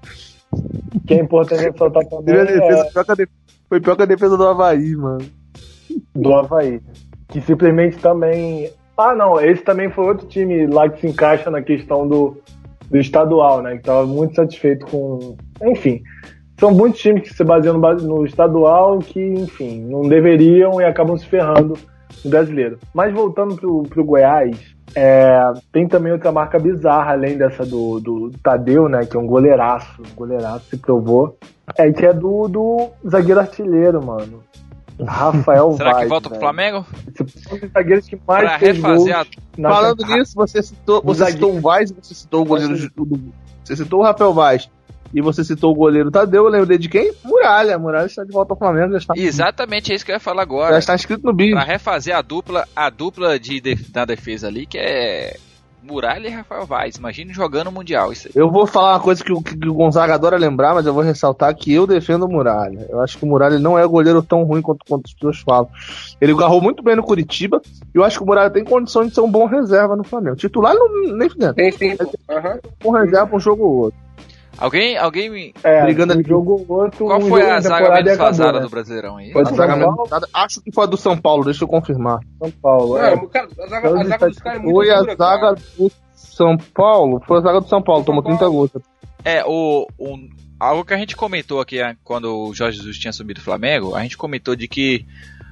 Que é importante ressaltar também a defesa, é... pior que a defesa, foi pior que a defesa do Avaí, mano. Do Avaí. Que simplesmente também... Ah, não, esse também foi outro time lá que se encaixa na questão do, do estadual, né? Que tava muito satisfeito com... Enfim, são muitos times que se baseiam no, no estadual que, enfim, não deveriam e acabam se ferrando no brasileiro. Mas voltando pro, pro Goiás, é, tem também outra marca bizarra, além dessa do, do Tadeu, né? Que é um goleiraço, um goleiraço, se provou. É que é do, do zagueiro artilheiro, mano. Rafael Será Vaz, que volta velho. pro Flamengo? Esse é um dos zagueiros que mais pra fez refazer gols a... Falando nisso, você citou, você citou o Vaz, você citou o goleiro do, você citou o Rafael Vaz e você citou o goleiro Tadeu. Eu lembrei de quem? Muralha. Muralha está de volta ao Flamengo. Já está... Exatamente, é isso que eu ia falar agora. Já está escrito no bicho. Pra refazer a dupla, a dupla de, de, da defesa ali, que é Muralha e Rafael Vaz. Imagine jogando o Mundial. Isso aí. Eu vou falar uma coisa que o, que o Gonzaga adora lembrar, mas eu vou ressaltar que eu defendo o Muralha. Eu acho que o Muralha não é goleiro tão ruim quanto, quanto as pessoas falam. Ele agarrou muito bem no Curitiba e eu acho que o Muralha tem condição de ser um bom reserva no Flamengo. Titular não, nem fidendo. Tem sim. Uhum. Um bom reserva pra um jogo ou outro. Alguém, alguém me... É, brigando ali. Um jogo ou outro. Qual um foi jogo a zaga menos vazada né? do Brasileirão aí? Foi A zaga menos vazada. Acho que foi a do São Paulo, deixa eu confirmar. São Paulo, é. Não, cara, a zaga, a zaga dos caras é muito Foi a dura, zaga cara. do São Paulo, foi a zaga do São Paulo, tomou trinta gols. É, o, o, algo que a gente comentou aqui quando o Jorge Jesus tinha assumido o Flamengo, a gente comentou de que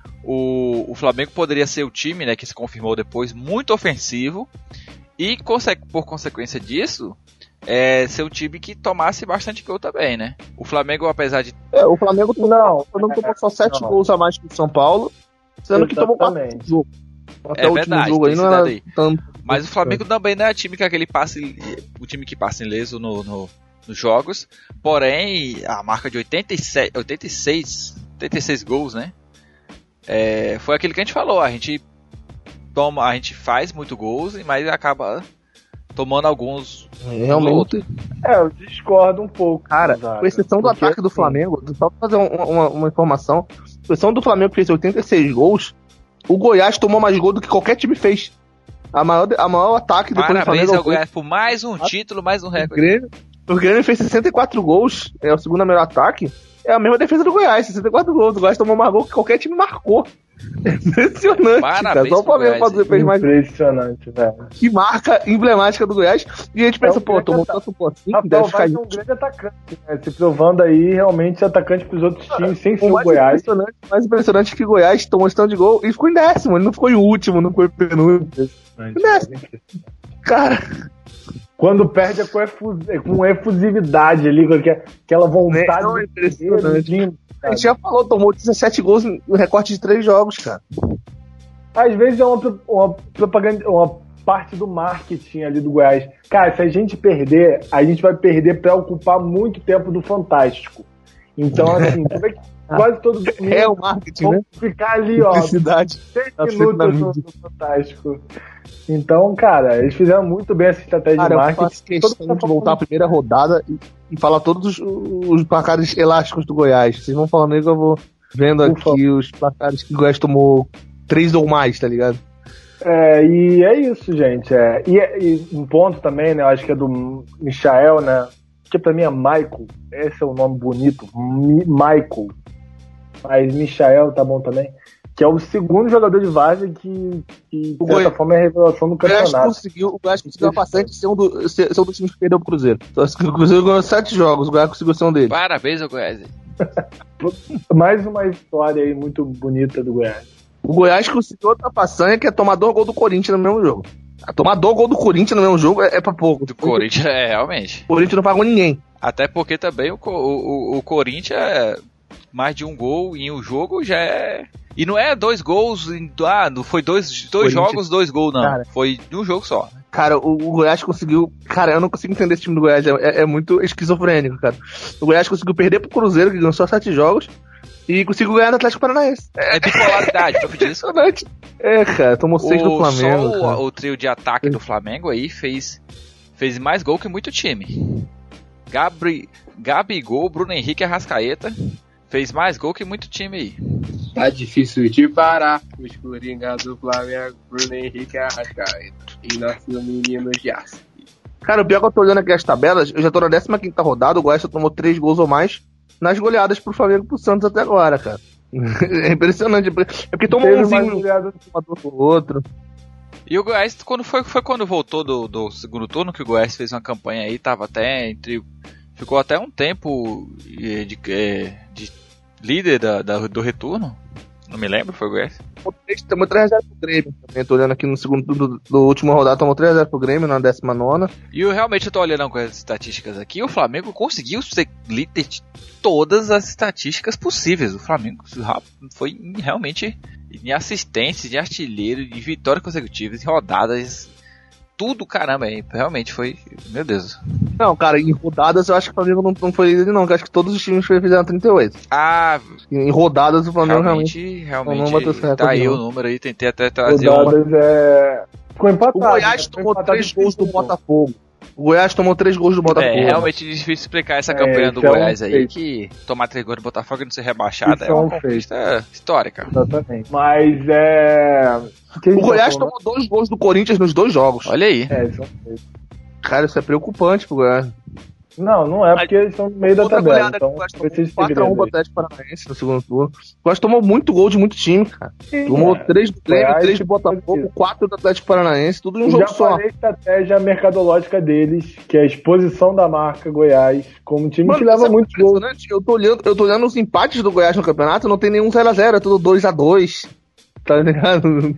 o, o Flamengo poderia ser o time, né, que se confirmou depois, muito ofensivo e por consequência disso, é, ser um time que tomasse bastante gol também, né? O Flamengo, apesar de... É, o Flamengo tomou, não, o Flamengo tomou só sete não. gols a mais que o São Paulo, sendo Exatamente. que tomou quatro gols. Até É o verdade, último jogo aí não era aí. tanto. Mas o Flamengo também não é time que aquele passe, o time que passa ileso no, no, nos jogos. Porém, a marca de oitenta e sete, oitenta e seis, oitenta e seis gols, né? É, foi aquilo que a gente falou. A gente toma, a gente faz muito gols, mas acaba tomando alguns. Realmente. É, eu discordo um pouco. Cara, Zaga, com exceção do porque, ataque do assim, Flamengo, só pra fazer uma, uma, uma informação, com exceção do Flamengo que fez oitenta e seis gols, o Goiás tomou mais gol do que qualquer time fez. A maior, a maior ataque depois Parabéns do Flamengo ao Goiás por mais um título, mais um O recorde. Grêmio, o Grêmio fez sessenta e quatro gols, é o segundo melhor ataque. É a mesma defesa do Goiás, sessenta e quatro gols. O Goiás tomou mais gol que qualquer time marcou. É impressionante, Parabéns cara. Só o pro Flamengo Goiás, faz, fez mais gol. Impressionante, velho. Que marca emblemática do Goiás. E a gente pensa, É um pô, grande tomou ataque. tanto por assim, Rafael deve ficar Vaz é um grande atacante, né? Se provando aí realmente atacante pros outros times, sem ser O o mais Goiás. impressionante, o mais impressionante é que o Goiás tomou esse tanto de gol e ficou em décimo. Ele não ficou em último, não ficou em penúltimo. Cara, Quando perde é com, efu- é com efusividade ali, com aque- aquela vontade. Não, é de impressionante. lindo, a cara. gente já falou, tomou dezessete gols no recorte de três jogos, cara. Às vezes é uma, pro- uma propaganda, uma parte do marketing ali do Goiás. Cara, se a gente perder, a gente vai perder pra ocupar muito tempo do Fantástico. Então, assim, tu vê que quase todo domingo É o marketing, né? vamos ficar ali, ó, Publicidade. seis Tá feito na minutos no, mídia. no Fantástico. Então, cara, eles fizeram muito bem essa estratégia Cara, de eu marketing. faço questão Todo mundo de voltar à primeira rodada e, e falar todos os, os placares elásticos do Goiás. Vocês vão falando aí que eu vou vendo Por aqui favor. os placares que o Goiás tomou três ou mais, tá ligado? É, e é isso, gente. É. E, e um ponto também, né? Eu acho que é do Michael, né? Que pra mim é Michael. Esse é o nome bonito. Mi- Michael. Mas Michael tá bom também. Que é o segundo jogador de Várzea que, que de O certa Goiás- forma, é a revelação do O Goiás campeonato. conseguiu, o Goiás conseguiu a passante ser um, do, ser, ser um dos times que perdeu pro Cruzeiro. Então, o Cruzeiro ganhou sete jogos, o Goiás conseguiu ser um deles. Parabéns ao Goiás. Mais uma história aí muito bonita do Goiás. O Goiás conseguiu outra façanha que é tomar dois gols do Corinthians no mesmo jogo. Tomar dois gols do Corinthians no mesmo jogo é, é pra pouco. Do Corinthians, é, realmente. O Corinthians não pagou ninguém. Até porque também o, Co- o, o, o Corinthians é mais de um gol em um jogo já é. E não é dois gols, em, ah, não foi dois, dois Corinthians- jogos, dois gols, não. Cara. Foi de um jogo só. Cara, o, o Goiás conseguiu. Cara, eu não consigo entender esse time do Goiás. É, é- é muito esquizofrênico, cara. O Goiás conseguiu perder pro Cruzeiro, que ganhou só sete jogos, e conseguiu ganhar no Atlético Paranaense. É É bipolaridade, sabe disso? impressionante. É, cara, tomou seis do O, Flamengo. só cara. o, o trio de ataque do Flamengo aí fez, fez mais gol que muito time. Gabri, Gabigol, Bruno Henrique e Arrascaeta fez mais gol que muito time aí. Tá difícil de parar. Os Coringa do Flamengo, Bruno Henrique e Arrascaeta. E nossos meninos de aço. Cara, o pior é que eu tô olhando aqui as tabelas, eu já tô na décima quinta rodada, o Goiás só tomou três gols ou mais nas goleadas pro Flamengo e pro Santos até agora, cara. É impressionante. É porque tomou Teve umzinho mais um goleada- do outro. E o Goiás, quando foi, foi quando voltou do, do segundo turno, que o Goiás fez uma campanha aí, tava até entre. Ficou até um tempo eh, de, eh, de líder da, da- do retorno. Não me lembro, foi o Goiás. Tomou três a zero pro Grêmio também. Tô olhando aqui no segundo do, do último rodada, tomou três a zero pro Grêmio na décima nona. E eu realmente eu tô olhando com as estatísticas aqui, o Flamengo conseguiu ser líder de todas as estatísticas possíveis. O Flamengo foi em- realmente em assistência, de artilheiro, de vitórias consecutivas, em rodadas, tudo caramba aí. Realmente foi, meu Deus. Não, cara, em rodadas eu acho que o Flamengo não, não foi líder, não. Que eu acho que todos os times fizeram trinta e oito. Ah, Em rodadas o Flamengo realmente. realmente, não bateu esse realmente, tá recorde, aí não. o número aí, tentei até trazer uma... Rodadas é. Ficou empatado. O Goiás né? Ficou tomou empatado três em gols do cinco. Botafogo. O Goiás tomou três gols do Botafogo. É realmente difícil explicar essa É, campanha do isso é um Goiás aí, feito. que tomar três gols do Botafogo e não ser rebaixado Isso é é uma um conquista histórica. Exatamente. Mas é. Quem O Goiás tá falando? tomou dois gols do Corinthians nos dois jogos. Olha aí. É, isso é um feito. Cara, isso é preocupante pro Goiás. Não, não é porque eles estão no meio da Outra tabela. goleada Então, que o Goiás vai tomou ser quatro a um segredo pro aí. Atlético Paranaense no segundo turno. O Goiás tomou muito gol de muito time, cara. Tomou é. três do Grêmio, Goiás, três do Botafogo, isso. quatro do Atlético Paranaense, tudo em um Eu jogo já só. falei a estratégia mercadológica deles, que é a exposição da marca Goiás, como um time Mano, que leva isso é muitos gols. impressionante. Eu tô olhando, eu tô olhando os empates do Goiás no campeonato, não tem nenhum zero a zero, é tudo dois a dois. Tá ligado?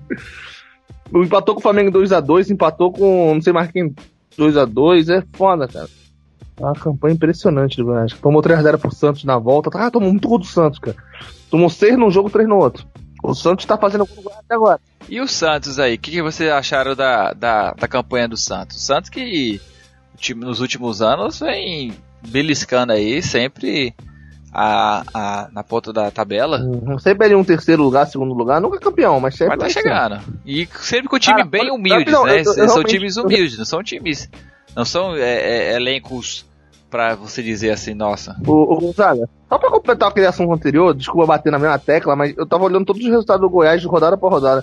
O empatou com o Flamengo dois a dois, empatou com não sei mais quem dois a dois, é foda, cara. É uma campanha impressionante do Goiás. Tomou três a zero pro Santos na volta. Ah, tomou muito gol do Santos, cara. Tomou seis num jogo, três no outro. O Santos tá fazendo gol do Goiás até agora. E o Santos aí, o que, que vocês acharam da, da, da campanha do Santos? O Santos que o time nos últimos anos vem beliscando aí, sempre a, a, na ponta da tabela. Uhum. Sempre ali um terceiro lugar, segundo lugar, nunca campeão, mas sempre Vai tá vai ser. chegando. E sempre com time Cara, bem não, humildes, não, né? eu- eu são realmente- times humildes, não são times. Não são é, é, elencos pra você dizer assim, nossa. O, o Gonzaga, só pra completar aquele assunto anterior, desculpa bater na mesma tecla, mas eu tava olhando todos os resultados do Goiás de rodada por rodada.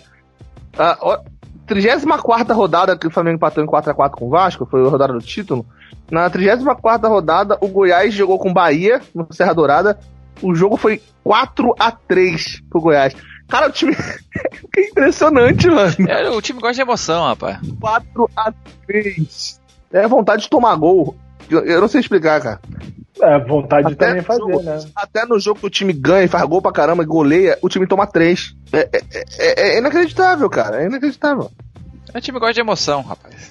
A ó, trigésima quarta rodada que o Flamengo empatou em quatro a quatro com o Vasco, foi a rodada do título. Na trigésima quarta rodada, o Goiás jogou com o Bahia, no Serra Dourada. O jogo foi quatro a três pro Goiás. Cara, o time. Que impressionante, mano. É, o time gosta de emoção, rapaz. quatro a três. É vontade de tomar gol. Eu, eu não sei explicar, cara. É, vontade de Até também no fazer, jogo- né? Até no jogo que o time ganha e faz gol pra caramba e goleia, o time toma três. É, é, é- é inacreditável, cara. É inacreditável. O time gosta de emoção, rapaz.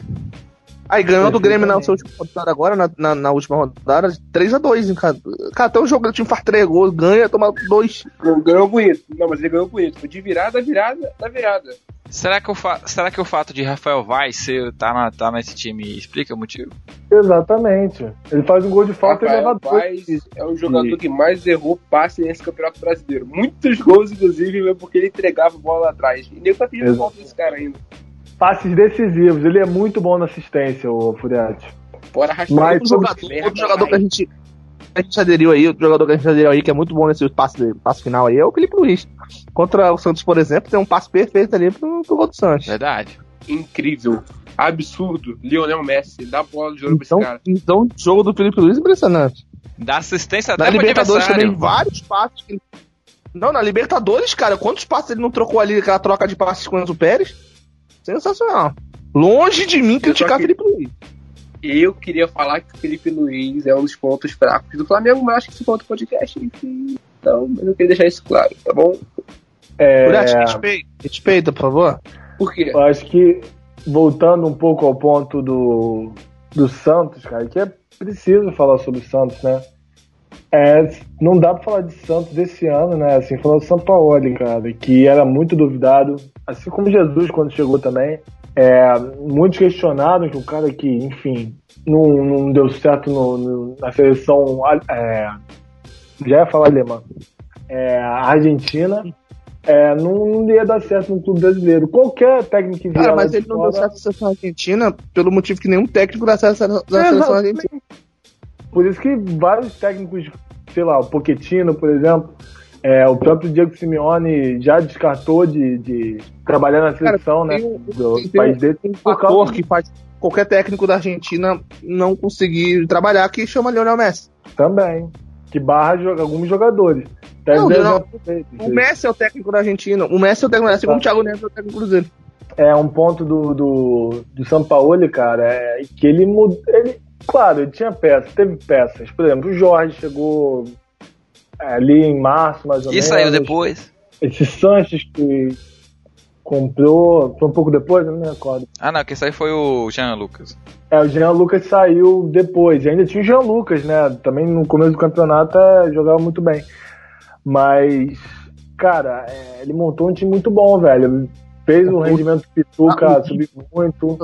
Aí ganhou do Grêmio na Perfeitamente. sua última rodada agora, na, na, na última rodada, três a dois. Cara, cara até o jogo do time faz três gols, ganha, toma dois. Ganhou bonito. Não, mas ele ganhou bonito. Foi de virada, virada, da virada. Será que, o fa- Será que o fato de Rafael Vaz ser, tá, na, tá nesse time explica o motivo? Exatamente. Ele faz um gol de falta e Rafael leva dois. Vaz é o jogador que mais errou passe nesse Campeonato Brasileiro. Muitos gols, inclusive, porque ele entregava a bola lá atrás. E nem tá pedindo Exato. falta desse cara ainda. Passes decisivos. Ele é muito bom na assistência, o Furiati. Fora arrastar Mas Outro jogador, outro jogador que a gente, a gente aderiu aí, outro jogador que a gente aderiu aí, que é muito bom nesse passe, passe final aí, é o Felipe Luiz. Contra o Santos, por exemplo, tem um passe perfeito ali pro, pro gol do Santos. Verdade. Incrível. Absurdo. Lionel Messi. Dá bola de ouro Então, pra esse cara. então, o jogo do Felipe Luiz é impressionante. Dá assistência Na até pro Libertadores adversário. também, vários passes. que ele- Não, na Libertadores, cara, quantos passes ele não trocou ali, aquela troca de passes com o Enzo Pérez? Sensacional. Longe de mim criticar que- Felipe Luiz. Eu queria falar que o Felipe Luiz é um dos pontos fracos do Flamengo, mas acho que isso foi outro podcast, enfim. Então, eu queria deixar isso claro, tá bom? É, Furiati, respeita, respeita, por favor. Por quê? eu acho que, voltando um pouco ao ponto do, do Santos, cara, que é preciso falar sobre o Santos, né? É, não dá pra falar de Santos desse ano, né? Assim, falar do Sampaoli, cara, que era muito duvidado, assim como Jesus quando chegou também. É, muitos questionaram que o cara que, enfim, não, não deu certo no, no- na seleção, é, já ia falar alemã, é, Argentina, é, não, não ia dar certo no clube brasileiro. Qualquer técnico que vier Cara, lá mas de ele não deu fora- certo na seleção argentina pelo motivo que nenhum técnico dá certo na na seleção argentina. Por isso que vários técnicos, sei lá, o Pochettino, por exemplo, é, o próprio Diego Simeone já descartou de, de trabalhar na seleção, né? tem um- Do tem país um- dele. Um por fator causa que faz qualquer técnico da Argentina não conseguir trabalhar, que chama Lionel Messi. também. Que barra joga, alguns jogadores. Até Não, deu não. exemplo deles. O Messi é o técnico da Argentina. O Messi é o técnico da Argentina, como o Thiago Neves é o técnico do Cruzeiro. É um ponto do, do, do Sampaoli, cara, é que ele mudou. Ele, claro, ele tinha peças, teve peças. Por exemplo, o Jorge chegou é, ali em março, mais ou E menos. saiu depois. Esse Sanches que comprou, foi um pouco depois, eu não me recordo. Ah, não, quem saiu foi o Jean Lucas. É, o Jean Lucas saiu depois. E ainda tinha o Jean Lucas, né? Também no começo do campeonato é, jogava muito bem. Mas, cara, é, ele montou um time muito bom, velho. Fez um rendimento Pituca, subiu muito.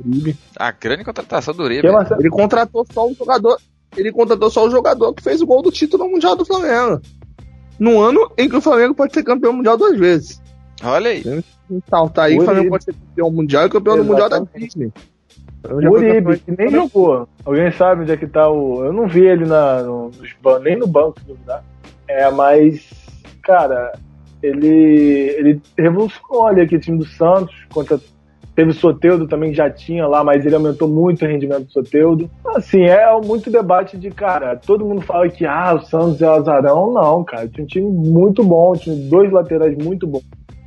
A grande contratação do Uribe. Tem uma- Ele contratou só o jogador. Ele contratou só o jogador que fez o gol do título mundial do Flamengo. No ano em que o Flamengo pode ser campeão mundial duas vezes. Olha aí. Então, tá aí, o Uribe. Flamengo pode ser campeão mundial e campeão do mundial da Exatamente. Disney. O Uribe, que nem jogou. Alguém sabe onde é que tá o. Eu não vi ele na, no, nos ban- nem no banco, se duvidar. É, mas, cara, ele, ele revolucionou ali aquele time do Santos. Contra, teve o Soteldo também, que já tinha lá, mas ele aumentou muito o rendimento do Soteldo. Assim, é muito debate de, cara, todo mundo fala que ah, o Santos é o azarão. Não, cara, tinha um time muito bom, tinha dois laterais muito bons.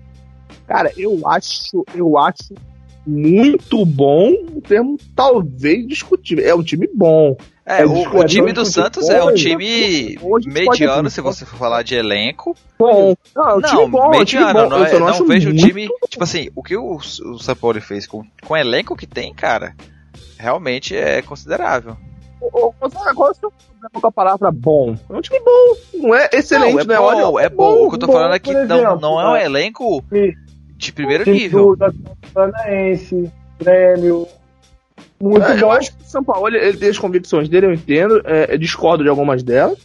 Cara, eu acho, eu acho muito bom o termo talvez discutível. É um time bom. É, É, o, desculpa, o time do então, Santos bom, é um então, time hoje mediano, pode- se você for falar de elenco. Bom. Não, é um Não, time bom, é um time mediano, bom. não, Eu só é- não, não acho vejo o muito- time. Tipo assim, o que o, o Sampaoli fez com, com o elenco que tem, cara, realmente é considerável. Ô, ô, Gonzaga, qual é o seu problema com a palavra bom? É um time bom. Não é excelente, não, é não é bom, ótimo. é bom. O que eu tô bom, falando é que por não, exemplo, não é um né? elenco E- de primeiro time nível. do Atlético Paranaense, Grêmio. Muito É, eu bom. acho que o São Paulo ele tem as convicções dele, eu entendo, é, eu discordo de algumas delas,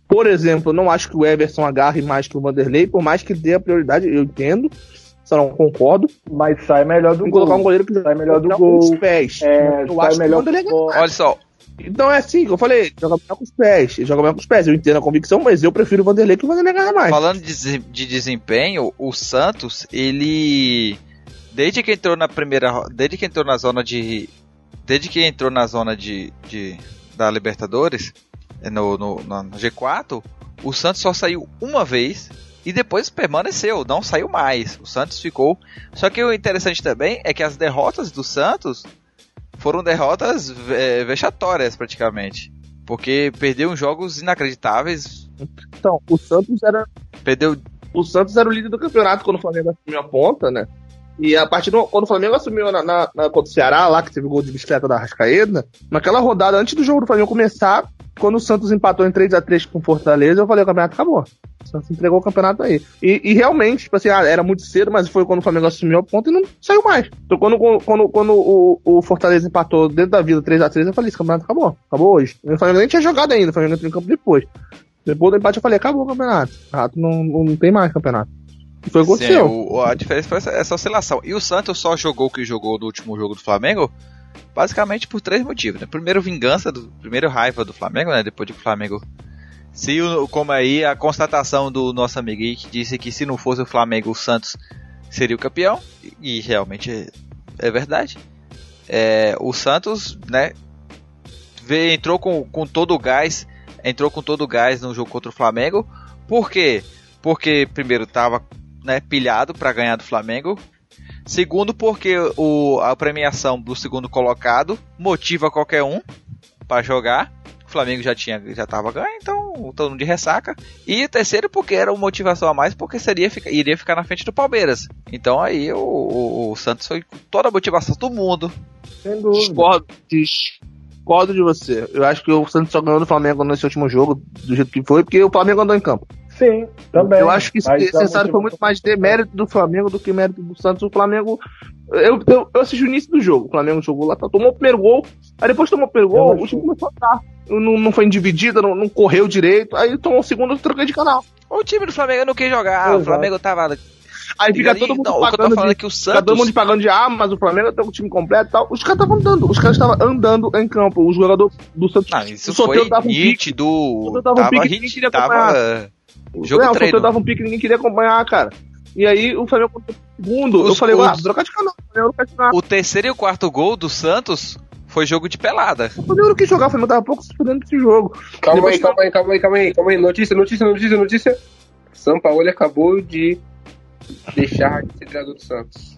Por exemplo, eu não acho que o Everson agarre mais que o Vanderlei, por mais que dê a prioridade, eu entendo, só não concordo. Mas sai melhor do Tem que gol. colocar um goleiro que sai melhor do joga gol. com os pés. É, eu sai acho melhor que o Vanderlei com- Olha só, Então é assim que eu falei, joga melhor com os pés, ele joga melhor com os pés, eu entendo a convicção, mas eu prefiro o Vanderlei que o Vanderlei ganha mais. falando de, dese- de desempenho, o Santos, ele desde que entrou na primeira, ro- desde que entrou na zona de, desde que entrou na zona de, de da Libertadores, eh, no, no, no G quatro, o Santos só saiu uma vez e depois permaneceu, não saiu mais. O Santos ficou. Só que o interessante também é que as derrotas do Santos foram derrotas eh, vexatórias praticamente, porque perdeu jogos inacreditáveis, Então, o Santos era perdeu. o Santos era o líder do campeonato quando o Flamengo assumiu a ponta, né? E a partir do quando o Flamengo assumiu na, na, na contra o Ceará, lá que teve o gol de bicicleta da Arrascaeta, naquela rodada antes do jogo do Flamengo começar, quando o Santos empatou em três a três com o Fortaleza, eu falei, o campeonato acabou. O Santos entregou o campeonato aí. E, e realmente, tipo assim, ah, era muito cedo, mas foi quando o Flamengo assumiu a ponta e não saiu mais. Então quando, quando, quando o, o Fortaleza empatou dentro da vida três a três, eu falei, esse campeonato acabou. Acabou hoje. O Flamengo nem tinha jogado ainda, o Flamengo entrou em campo depois. Depois do empate eu falei, acabou o campeonato. O Rato não, não, não tem mais campeonato. E foi o que Sim, aconteceu. o- a diferença foi essa, essa oscilação. E o Santos só jogou o que jogou no último jogo do Flamengo, basicamente por três motivos, né? Primeiro, vingança, do, primeiro, raiva do Flamengo, né? Depois de que o Flamengo. Se o, como aí a constatação do nosso amigo aí, que disse que se não fosse o Flamengo, o Santos seria o campeão, e, e realmente é, é verdade. É, o Santos, né? Veio, entrou com, com todo o gás, entrou com todo o gás no jogo contra o Flamengo. Por quê? Porque primeiro tava, né, pilhado para ganhar do Flamengo. Segundo, porque o, a premiação do segundo colocado motiva qualquer um para jogar. O Flamengo já tinha, já tava ganho, então todo mundo de ressaca. E terceiro, porque era uma motivação a mais, porque seria, iria ficar na frente do Palmeiras. Então aí o, o, o Santos foi com toda a motivação do mundo. Sem dúvida. Discordo, discordo de você. Eu acho que o Santos só ganhou do Flamengo nesse último jogo, do jeito que foi, porque o Flamengo andou em campo. Sim, também. Eu acho que esse Mas a necessário foi muito motivação- mais demérito do Flamengo do que mérito do Santos. O Flamengo. Eu, eu, eu assisti o início do jogo. O Flamengo jogou lá, tomou o primeiro gol. Aí depois tomou o primeiro Eu gol, acho- o time começou a andar. Não, não foi dividida, não, não correu direito. Aí tomou o segundo e troquei de canal. O time do Flamengo não quis jogar, Exato. o Flamengo tava. Aí fica E- todo mundo não, o que eu tô pagando falando de, é que o fica todo mundo Santos. pagando de ah, mas o Flamengo tem o time completo e tal. Os caras estavam andando, os caras estavam andando em campo. O jogador do Santos. Não, isso o Soteldo foi dava um pique. nítido. O Soteldo dava um Tava, pique, hit- ninguém queria tava jogo é, o treino. Soteldo dava um pique e ninguém queria acompanhar, cara. E aí o Flamengo contra o segundo. Eu Os- falei, os- ah, trocar de canal. O Flamengo não quer jogar. O terceiro e o quarto gol do Santos foi jogo de pelada. O Flamengo não quis jogar, o Flamengo tava pouco se fudendo desse jogo. Calma Depois aí, calma aí, calma aí, calma aí, calma aí. Notícia, notícia, notícia, notícia. São Paulo acabou de deixar de ser treinador do Santos.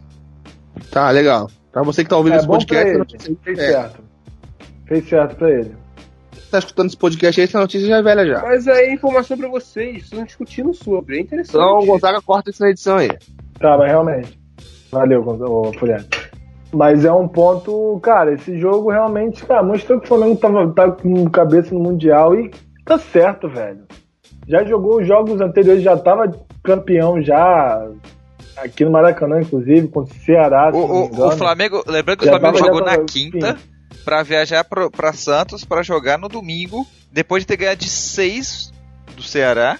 Tá, legal. Pra você que tá ouvindo É esse bom pra podcast, ele. essa notícia Fez é, certo. Fez certo pra ele. tá escutando esse podcast aí, essa notícia já é velha já. Mas é informação pra vocês, estão discutindo sobre, é interessante. Então, o Gonzaga corta isso na edição aí. Tá, mas realmente. Valeu, ô, Fulhano. Mas é um ponto, cara, esse jogo realmente, cara, mostrou que o Flamengo tava, tá com cabeça no Mundial e tá certo, velho. Já jogou os jogos anteriores, já tava campeão já aqui no Maracanã, inclusive, contra o Ceará. se O, não me o, engano. o Flamengo, lembrando que Já o Flamengo tava- já jogou tava- na quinta pra viajar pro, pra Santos pra jogar no domingo, depois de ter ganhado de seis do Ceará,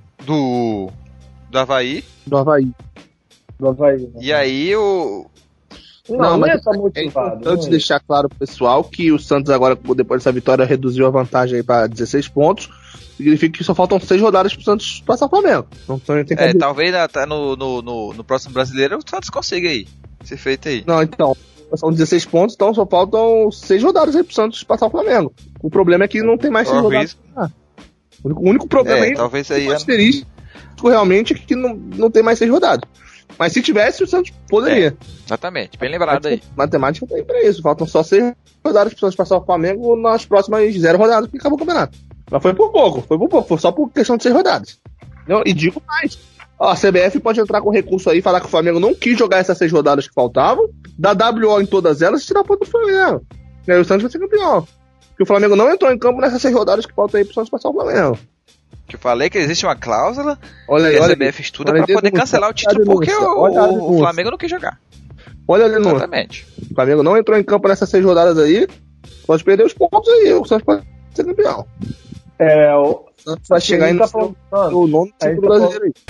do do Havaí. Do Havaí. Do Havaí, né? E aí o Não, Não, não, mas ia tá É motivado. importante não ia. deixar claro pro pessoal que o Santos agora, depois dessa vitória, reduziu a vantagem aí pra dezesseis pontos. Significa que só faltam seis rodadas pro Santos passar o Flamengo. Então tem é, que... talvez na- tá no, no, no, no próximo brasileiro o Santos consiga aí. Ser feito aí. Não, então, são dezesseis pontos, então só faltam seis rodadas aí pro Santos passar o Flamengo. O problema é que não tem mais seis Corre rodadas. Ah, o único, o único problema É, aí, talvez aí o asterisco realmente é que não, não tem mais seis rodadas. Mas se tivesse, o Santos poderia. Exatamente, bem lembrado aí. Matemática tem pra isso. Faltam só seis rodadas pro Santos passar o Flamengo nas próximas zero rodadas, porque acabou o campeonato. Mas foi por pouco, foi por pouco, foi só por questão de seis rodadas. Não, e digo mais. Ó, a C B F pode entrar com recurso aí e falar que o Flamengo não quis jogar essas seis rodadas que faltavam, dar W O em todas elas e tirar a ponta do Flamengo. E aí o Santos vai ser campeão. Porque o Flamengo não entrou em campo nessas seis rodadas que faltam aí pro Santos passar o Flamengo. Que eu falei que existe uma cláusula Olha aí, que a olha C B F aí. estuda Olha pra aí, poder denúncia. cancelar o Olha a título porque denúncia. o, Olha a o denúncia. Flamengo não quis jogar. Olha a denúncia. Exatamente. O Flamengo não entrou em campo nessas seis rodadas aí, pode perder os pontos aí, o Santos pode ser campeão. É, o- Santos vai chegar a gente ainda tá falando, no nono a gente título tá brasileiro aí.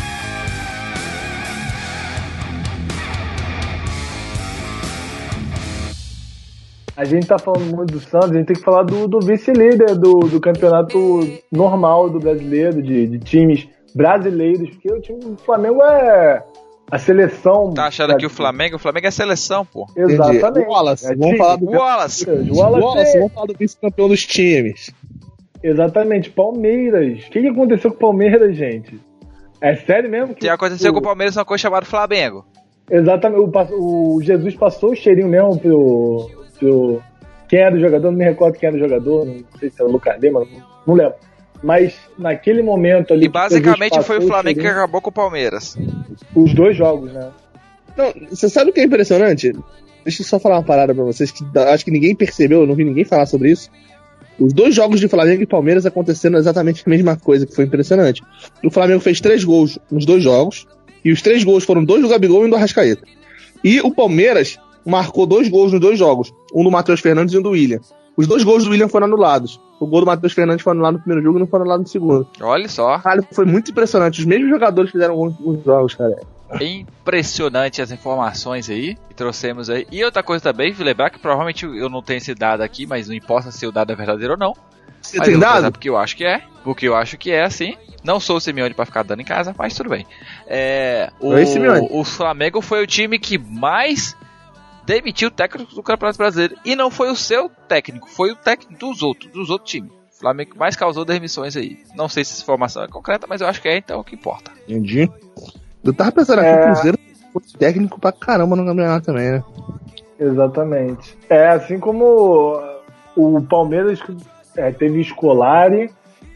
A gente tá falando muito do Santos, a gente tem que falar do, do vice-líder do, do campeonato normal do brasileiro, de, de times brasileiros, porque o time do Flamengo é a seleção. Tá achando que o Flamengo, o Flamengo é seleção, pô. Exatamente. O Wallace, É vamos time. falar do O Wallace. O Wallace Wallace, é- vamos falar do vice-campeão dos times. Exatamente, Palmeiras. O que, que aconteceu com o Palmeiras, gente? É sério mesmo? O que aconteceu com o Palmeiras é uma coisa chamada Flamengo. Exatamente, o, pass- o Jesus passou o cheirinho mesmo pro, pro. Quem era o jogador? Não me recordo quem era o jogador, não sei se era o Lucas Lima, não, não lembro. Mas naquele momento ali. E basicamente Jesus foi o passou Flamengo que cheirinho, acabou com o Palmeiras. Os dois jogos, né? Não, você sabe o que é impressionante? Deixa eu só falar uma parada pra vocês que da- acho que ninguém percebeu, eu não vi ninguém falar sobre isso. Os dois jogos de Flamengo e Palmeiras aconteceram exatamente a mesma coisa, que foi impressionante. O Flamengo fez três gols nos dois jogos, e os três gols foram dois do Gabigol e um do Arrascaeta. E o Palmeiras marcou dois gols nos dois jogos, um do Matheus Fernandes e um do William. Os dois gols do William foram anulados. O gol do Matheus Fernandes foi anulado no primeiro jogo e não foi anulado no segundo. Olha só. Caralho, foi muito impressionante. Os mesmos jogadores fizeram gols nos jogos, cara. Impressionante as informações aí que trouxemos aí. E outra coisa também, lembrar que provavelmente eu não tenho esse dado aqui, mas não importa se o dado é verdadeiro ou não. Você Mas tem eu vou dado? trazer porque eu acho que é. Porque eu acho que é assim. Não sou o Simeone pra ficar dando em casa, mas tudo bem. É, o, Oi, Simeone. o Flamengo foi o time que mais demitiu o técnico do Campeonato Brasileiro. E não foi o seu técnico, foi o técnico dos outros, dos outros times. O Flamengo mais causou demissões aí. Não sei se essa informação é concreta, mas eu acho que é, então é o que importa. Entendi. Eu tava pensando aqui, É. o Cruzeiro foi técnico pra caramba no campeonato também, né? Exatamente. É assim como o Palmeiras é, teve Scolari,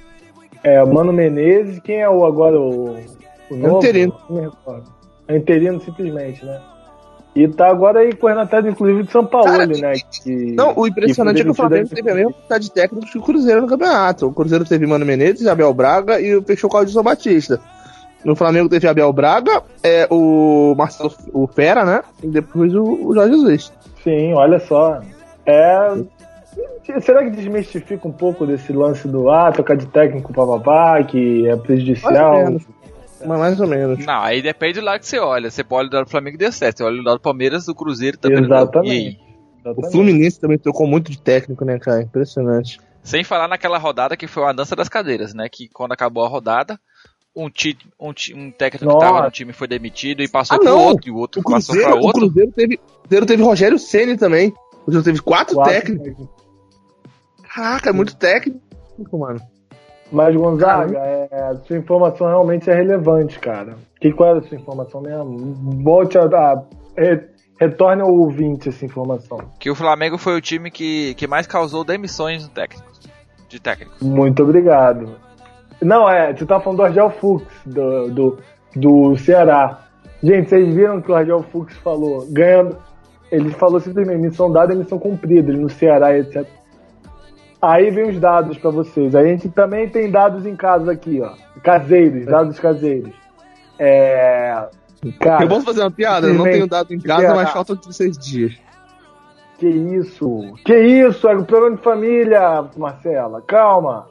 é, Mano Menezes, quem é o agora o, o novo? interino. Não me recordo. É interino simplesmente, né? E tá agora aí correndo atrás, inclusive, de São Paulo, Cara, né? Que, Não, o impressionante que é que o foi Flamengo demitido teve a mesma quantidade de técnicos que o Cruzeiro no campeonato. O Cruzeiro teve Mano Menezes, Abel Braga e fechou com o Adilson Batista. No Flamengo teve Abel Braga, é, o Marcelo, o Fera, né? E depois o, o Jorge Jesus. Sim, olha só. É. Será que desmistifica um pouco desse lance do ah, trocar de técnico papapá, que é Mais ou prejudicial? menos. Mas mais ou menos. Não, aí depende do lado que você olha. Você pode olhar do Flamengo e deu certo. Você olha do lado do Palmeiras, do Cruzeiro também. não deu. Exatamente. E aí? O Exatamente. Fluminense também trocou muito de técnico, né, cara? Impressionante. Sem falar naquela rodada que foi uma dança das cadeiras, né? Que quando acabou a rodada, um, ti, um, ti, um técnico Nossa. que estava no time foi demitido e passou Ah, pro não. outro, e o outro O passou Cruzeiro, para o outro. Cruzeiro teve, o Cruzeiro teve Rogério Ceni também. O Cruzeiro teve quatro, Quatro técnicos. técnicos. Caraca, é muito técnico, mano. Mas, Gonzaga, é, a sua informação realmente é relevante, cara. Que, qual era a sua informação mesmo? Volte a. a re- retorne ao ouvinte essa informação. Que o Flamengo foi o time que, que mais causou demissões de técnicos. De técnicos. Muito obrigado. Não, é, você tá falando do Argel Fux, do, do, do Ceará. Gente, vocês viram que o Argel Fux falou? Ganhando. Ele falou simplesmente missão dada é missão cumprida, ele no Ceará, etcétera. Aí vem os dados pra vocês. A gente também tem dados em casa aqui, ó. Caseiros, dados caseiros. É. Cara, Eu posso fazer uma piada? Eu não tenho dado em casa, Ceará. mas faltam dezesseis dias. Que isso? Que isso? É um programa de família, Marcela. Calma.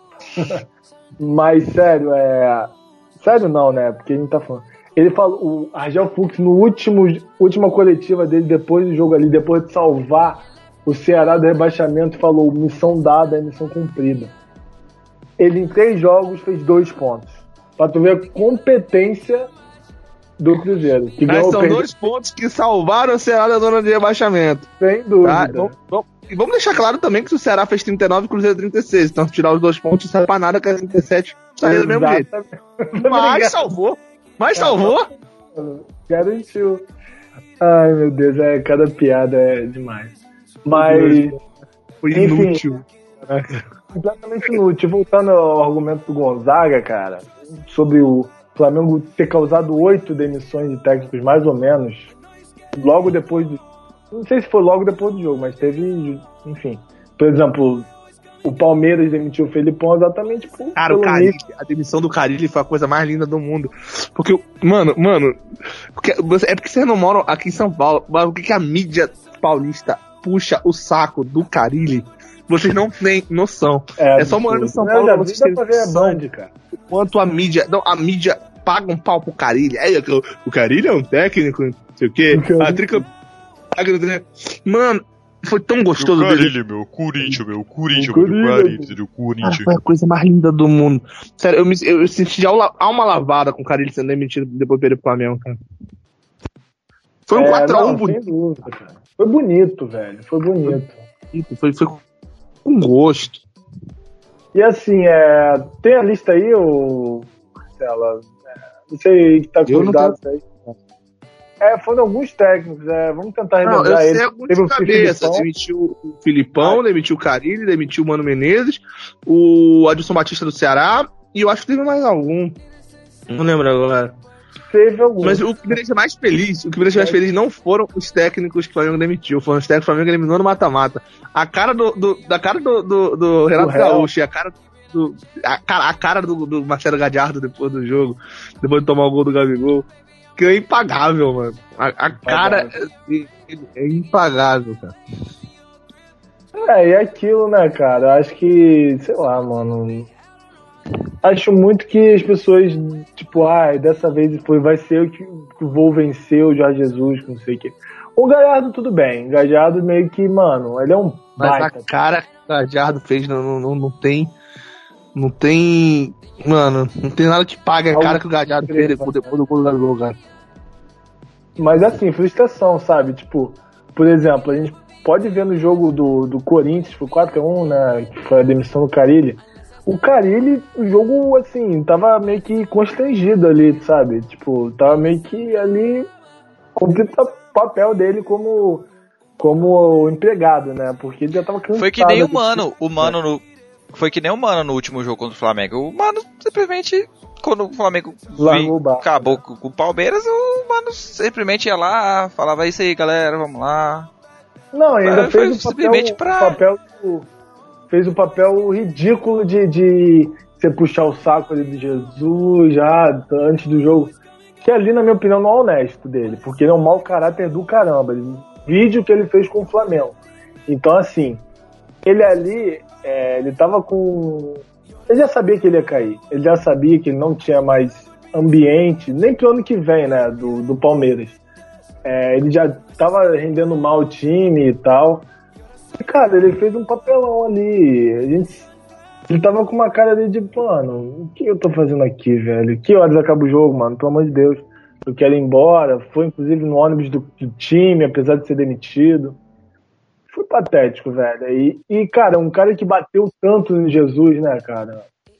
Mas sério, é. Sério não, né? Porque a gente tá falando. Ele falou, o Argel Fux, no último última coletiva dele, depois do jogo ali, depois de salvar o Ceará do rebaixamento, falou: missão dada é missão cumprida. Ele em três jogos fez dois pontos. Pra tu ver a competência do Cruzeiro. Que Mas ganhou, são perdeu, dois pontos que salvaram o Ceará da zona de rebaixamento. sem Tá? dúvida. Vamos, vamos- e vamos deixar claro também que se o Ceará fez trinta e nove e o Cruzeiro trinta e seis. Então, se tirar os dois pontos, não serve pra nada, que é trinta e sete. Saiu do mesmo jeito. Exatamente. Mas salvou. Mas salvou. Garantiu. Ai, meu Deus, é, cada piada é demais. Mas, Foi Enfim. inútil. completamente inútil. Voltando ao argumento do Gonzaga, cara, sobre o Flamengo ter causado oito demissões de técnicos, mais ou menos, logo depois do. Não sei se foi logo depois do jogo, mas teve. Enfim. Por exemplo, o Palmeiras demitiu o Felipão exatamente por. Cara, o pelo Carille, nível. a demissão do Carille foi a coisa mais linda do mundo. Porque, mano, mano, porque, você- é porque vocês não moram aqui em São Paulo, mas o que, que a mídia paulista puxa o saco do Carille? Vocês não têm noção. É, é só morando em São Paulo pra vocês terem noção quanto a mídia... Não, a mídia paga um pau pro Carille. É, o Carille é um técnico, não sei o quê. A trica... Mano, foi tão gostoso. O Carille, meu, o Corinthians, meu, o Corinthians, meu, o Carille, o Corinthians. Ah, foi a coisa mais linda do mundo. Sério, eu, me, eu, eu senti de alma, alma lavada com o Carille sendo demitido depois do Flamengo, cara. Foi um é, quatro a um bonito. Dúvida, cara. Foi bonito, velho. Foi bonito. Foi, foi com gosto. E assim, é, tem a lista aí, o Marcela? Não sei que tá com os dados aí. É, foram alguns técnicos, é, vamos tentar relembrar não, eu sei ele. Alguns de cabeça, demitiu o Filipão, ah. demitiu o Carille, demitiu o Mano Menezes, o Adilson Batista do Ceará, e eu acho que teve mais algum. Não lembro agora. Teve algum. Mas o que me deixa mais feliz, o que me deixa mais feliz não foram os técnicos que o Flamengo demitiu, foram os técnicos que o Flamengo eliminou no mata-mata. A cara do, do, da cara do, do, do Renato Gaúcho e a cara do, a cara, a cara do, do Marcelo Gadiardo depois do jogo, depois de tomar o gol do Gabigol, que é impagável, mano. A, a cara é, é impagável, cara. É, e é aquilo, né, cara? Eu acho que, sei lá, mano. Acho muito que as pessoas, tipo, ah, dessa vez foi, vai ser eu que vou vencer o Jorge Jesus, não sei o quê. O Galhardo, tudo bem. O Galhardo meio que, mano, ele é um Mas baita. a cara que o Galhardo fez não, não, não tem. Não tem. Mano, não tem nada que pague a cara que o Galhardo fez depois, depois do gol do Gabigol, cara. Mas assim, frustração, sabe? Tipo, por exemplo, a gente pode ver no jogo do, do Corinthians, foi quatro a um, né? Que foi a demissão do Carille. O Carille, o jogo, assim, tava meio que constrangido ali, sabe? Tipo, tava meio que ali cumprindo o papel dele como, como empregado, né? Porque ele já tava cansado. Foi que nem o Mano, o Mano no, foi que nem o Mano no último jogo contra o Flamengo. O Mano simplesmente, quando o Flamengo veio, acabou com, com o Palmeiras, o Mano simplesmente ia lá, falava isso aí, galera, vamos lá. Não, ainda fez o papel, pra... papel do... fez o papel ridículo de, de você puxar o saco ali de Jesus já antes do jogo, que ali, na minha opinião, não é honesto dele, porque ele é um mau caráter do caramba. Ele, vídeo que ele fez com o Flamengo. Então, assim, ele ali, é, ele tava com... Ele já sabia que ele ia cair, ele já sabia que ele não tinha mais ambiente, nem pro ano que vem, né, do, do Palmeiras. É, ele já tava rendendo mal o time e tal. Cara, ele fez um papelão ali. A gente, ele tava com uma cara ali de, mano, o que eu tô fazendo aqui, velho? Que horas acaba o jogo, mano? Pelo amor de Deus. Eu quero ir embora. Foi, inclusive, no ônibus do, do time, apesar de ser demitido. Foi patético, velho. E, e, cara, um cara que bateu tanto em Jesus, né, cara?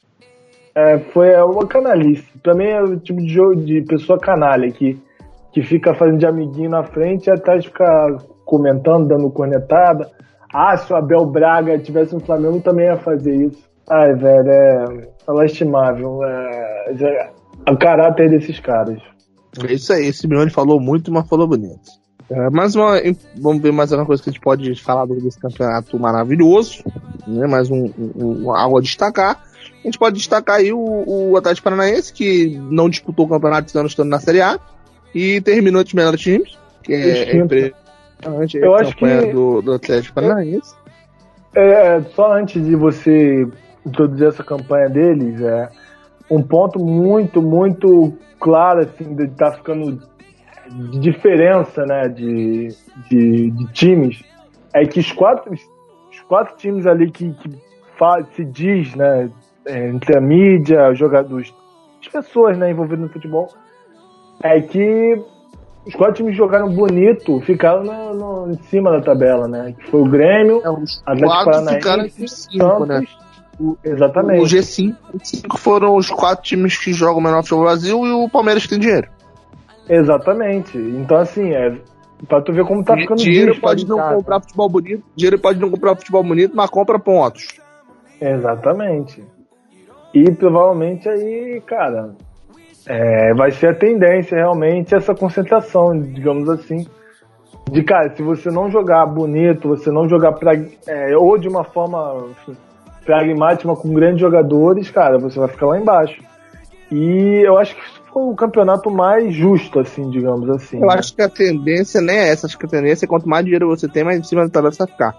É, foi uma canalice. Também é o tipo de jogo de pessoa canalha que, que fica fazendo de amiguinho na frente e atrás fica comentando, dando cornetada. Ah, se o Abel Braga tivesse no Flamengo, também ia fazer isso. Ai, velho, é, é lastimável. É, é, o caráter desses caras. É isso aí, esse Simeone falou muito, mas falou bonito. É, mais uma, vamos ver mais alguma coisa que a gente pode falar desse campeonato maravilhoso, né? Mais um, um, algo a destacar. A gente pode destacar aí o, o Atlético Paranaense, que não disputou o campeonato esse ano, estando na Série A, e terminou entre os melhores times, que é, é impressionante. Eu acho que do, do Atlético Paranaense. É, só antes de você introduzir essa campanha deles, é um ponto muito, muito claro, assim, de estar tá ficando de diferença, né, de, de, de times, é que os quatro, os quatro times ali que, que faz, se diz, né, entre a mídia, os jogadores, as pessoas, né, envolvidas no futebol, é que os quatro times que jogaram bonito ficaram no, no, em cima da tabela, né, que foi o Grêmio, é, os Atlético Paranaense, Santos, né? O, exatamente. O G cinco, os cinco foram os quatro times que jogam o menor futebol do Brasil e o Palmeiras que tem dinheiro. Exatamente. Então, assim, é pra tu ver como tá ficando dinheiro pode não cara. comprar futebol bonito, dinheiro pode não comprar futebol bonito, mas compra pontos. Exatamente. E provavelmente aí, cara, é, vai ser a tendência realmente essa concentração, digamos assim, de, cara, se você não jogar bonito, você não jogar pra, é, ou de uma forma enfim, pragmática com grandes jogadores, cara, você vai ficar lá embaixo. E eu acho que isso foi o campeonato mais justo, assim, digamos assim. Eu né? acho que a tendência nem é essa, acho que a tendência é quanto mais dinheiro você tem, mais em cima da tabela você vai ficar.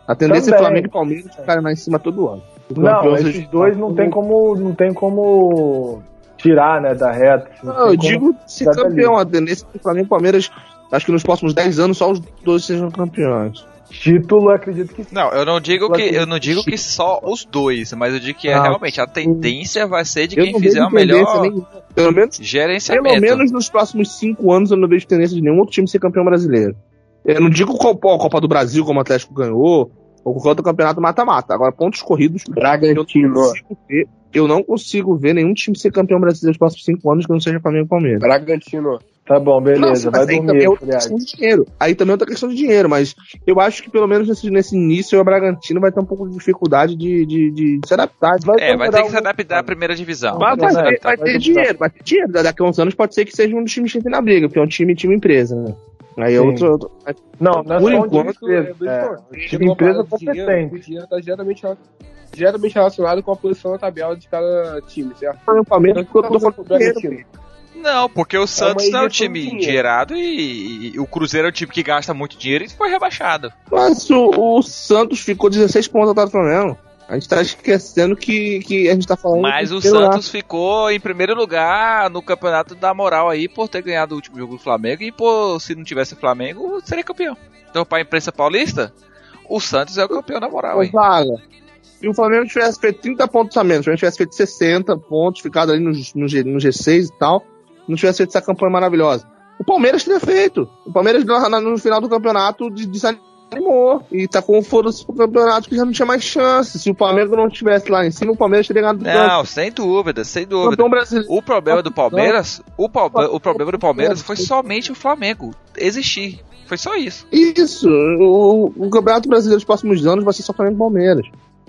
A tendência Também. é Flamengo e Palmeiras ficarem lá em cima todo ano. Não, esses dois não tem como, não tem como tirar, né, da reta. Não, eu digo ser campeão. A tendência é Flamengo e Palmeiras, acho que nos próximos dez anos só os dois sejam campeões. Título, eu acredito que sim. Não, eu não digo que eu não digo que só os dois, mas eu digo que é Não. realmente a tendência vai ser de Eu quem não fizer vejo o melhor tendência nenhuma. Pelo menos, gerenciamento. pelo menos nos próximos cinco anos eu não vejo tendência de nenhum outro time ser campeão brasileiro. Eu não digo qual, qual a Copa do Brasil, como o Atlético ganhou, ou qualquer outro campeonato mata-mata. Agora, pontos corridos, Bragantino. eu não consigo ver, eu não consigo ver nenhum time ser campeão brasileiro nos próximos cinco anos que não seja Flamengo e Palmeiras. Bragantino. Tá bom, beleza, Nossa, vai mas aí dormir, também é outra aliás. questão de dinheiro. Aí também é outra questão de dinheiro, mas eu acho que pelo menos nesse, nesse início o Bragantino vai ter um pouco de dificuldade de, de, de se adaptar. Vai É, vai ter que se algum- adaptar à primeira divisão. Mas Vai vai, ter- ter, vai vai ter ter- dinheiro, vai ter dinheiro. Daqui a uns anos pode ser que seja um dos times que entre na briga, porque é um time, time empresa, né? Aí é Sim. outro, outro. Não, não é Por só um time enquanto, empresa. é dois É, pontos. um time empresa competente. O dinheiro está diretamente, diretamente relacionado com a posição na tabela de cada time, certo? O Palmeiras Então, ficou todo o Bragantino. Não, porque o Santos não é um injeção de time dinheiro. endinheirado e, e o Cruzeiro é um time que gasta muito dinheiro e foi rebaixado. Mas o, o Santos ficou dezesseis pontos atrás do Flamengo. A gente tá esquecendo que, que a gente tá falando. Mas do o primeiro Santos ficou em primeiro lugar no campeonato da moral aí por ter ganhado o último jogo do Flamengo e por, se não tivesse o Flamengo, seria campeão. Então, para a imprensa paulista, o Santos é o campeão da moral lá. aí. Vaga. Se o Flamengo tivesse feito trinta pontos a menos, se o Flamengo tivesse feito sessenta pontos, ficado ali no, no, G, no G seis e tal, não tivesse feito essa campanha maravilhosa. O Palmeiras teria feito. O Palmeiras no, no final do campeonato desanimou e tá com foda-se pro campeonato que já não tinha mais chance. Se o Flamengo não estivesse lá em cima, o Palmeiras teria ganhado do Não, sem dúvida, sem dúvida. campeão brasileiro. O problema do Palmeiras, o, Palme- o problema do Palmeiras foi somente o Flamengo existir. Foi só isso. Isso, o, o Campeonato Brasileiro dos próximos anos vai ser só Flamengo e Palmeiras.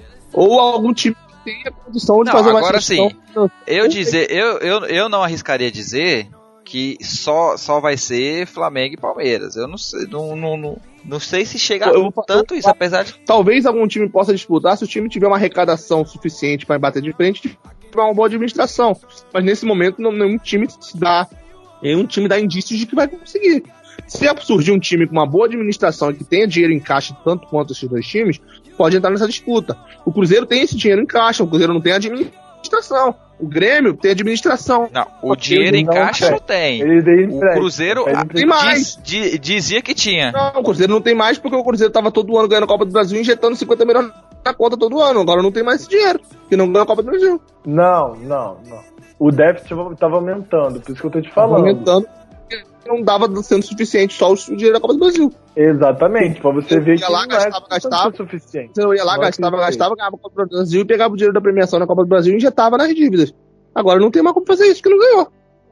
Ou algum time que tenha condição de Não, fazer mais agora gestão. sim. Eu dizer, eu, eu, eu não arriscaria dizer que só, só vai ser Flamengo e Palmeiras. Eu não sei, não, não, não, não sei se chega Eu vou- tanto isso, apesar de Talvez algum time possa disputar se o time tiver uma arrecadação suficiente para bater de frente e tiver uma boa administração. Mas nesse momento não, nenhum time se dá, nenhum time dá indícios de que vai conseguir. Se surgir um time com uma boa administração e que tenha dinheiro em caixa tanto quanto esses dois times, pode entrar nessa disputa. O Cruzeiro tem esse dinheiro em caixa, o Cruzeiro não tem administração. O Grêmio tem administração. Não, o Porque dinheiro ele em não caixa tem. não tem. Ele deu O empréstimo. Cruzeiro Ele ah, tem mais. diz- di- dizia que tinha. Não, o Cruzeiro não tem mais porque o Cruzeiro tava todo ano ganhando a Copa do Brasil e injetando cinquenta milhões na conta todo ano. Agora não tem mais esse dinheiro, que não ganha a Copa do Brasil. Não, não, não. O déficit tava aumentando, por isso que eu tô te Tava falando. aumentando, porque não dava sendo suficiente só o dinheiro da Copa do Brasil. Exatamente, pra você ver ia que lá, não é gastava, gastava. suficiente. Você ia lá, Não é gastava, suficiente. gastava, ganhava a Copa do Brasil e pegava o dinheiro da premiação na Copa do Brasil e injetava nas dívidas. Agora não tem mais como fazer isso, porque não ganhou.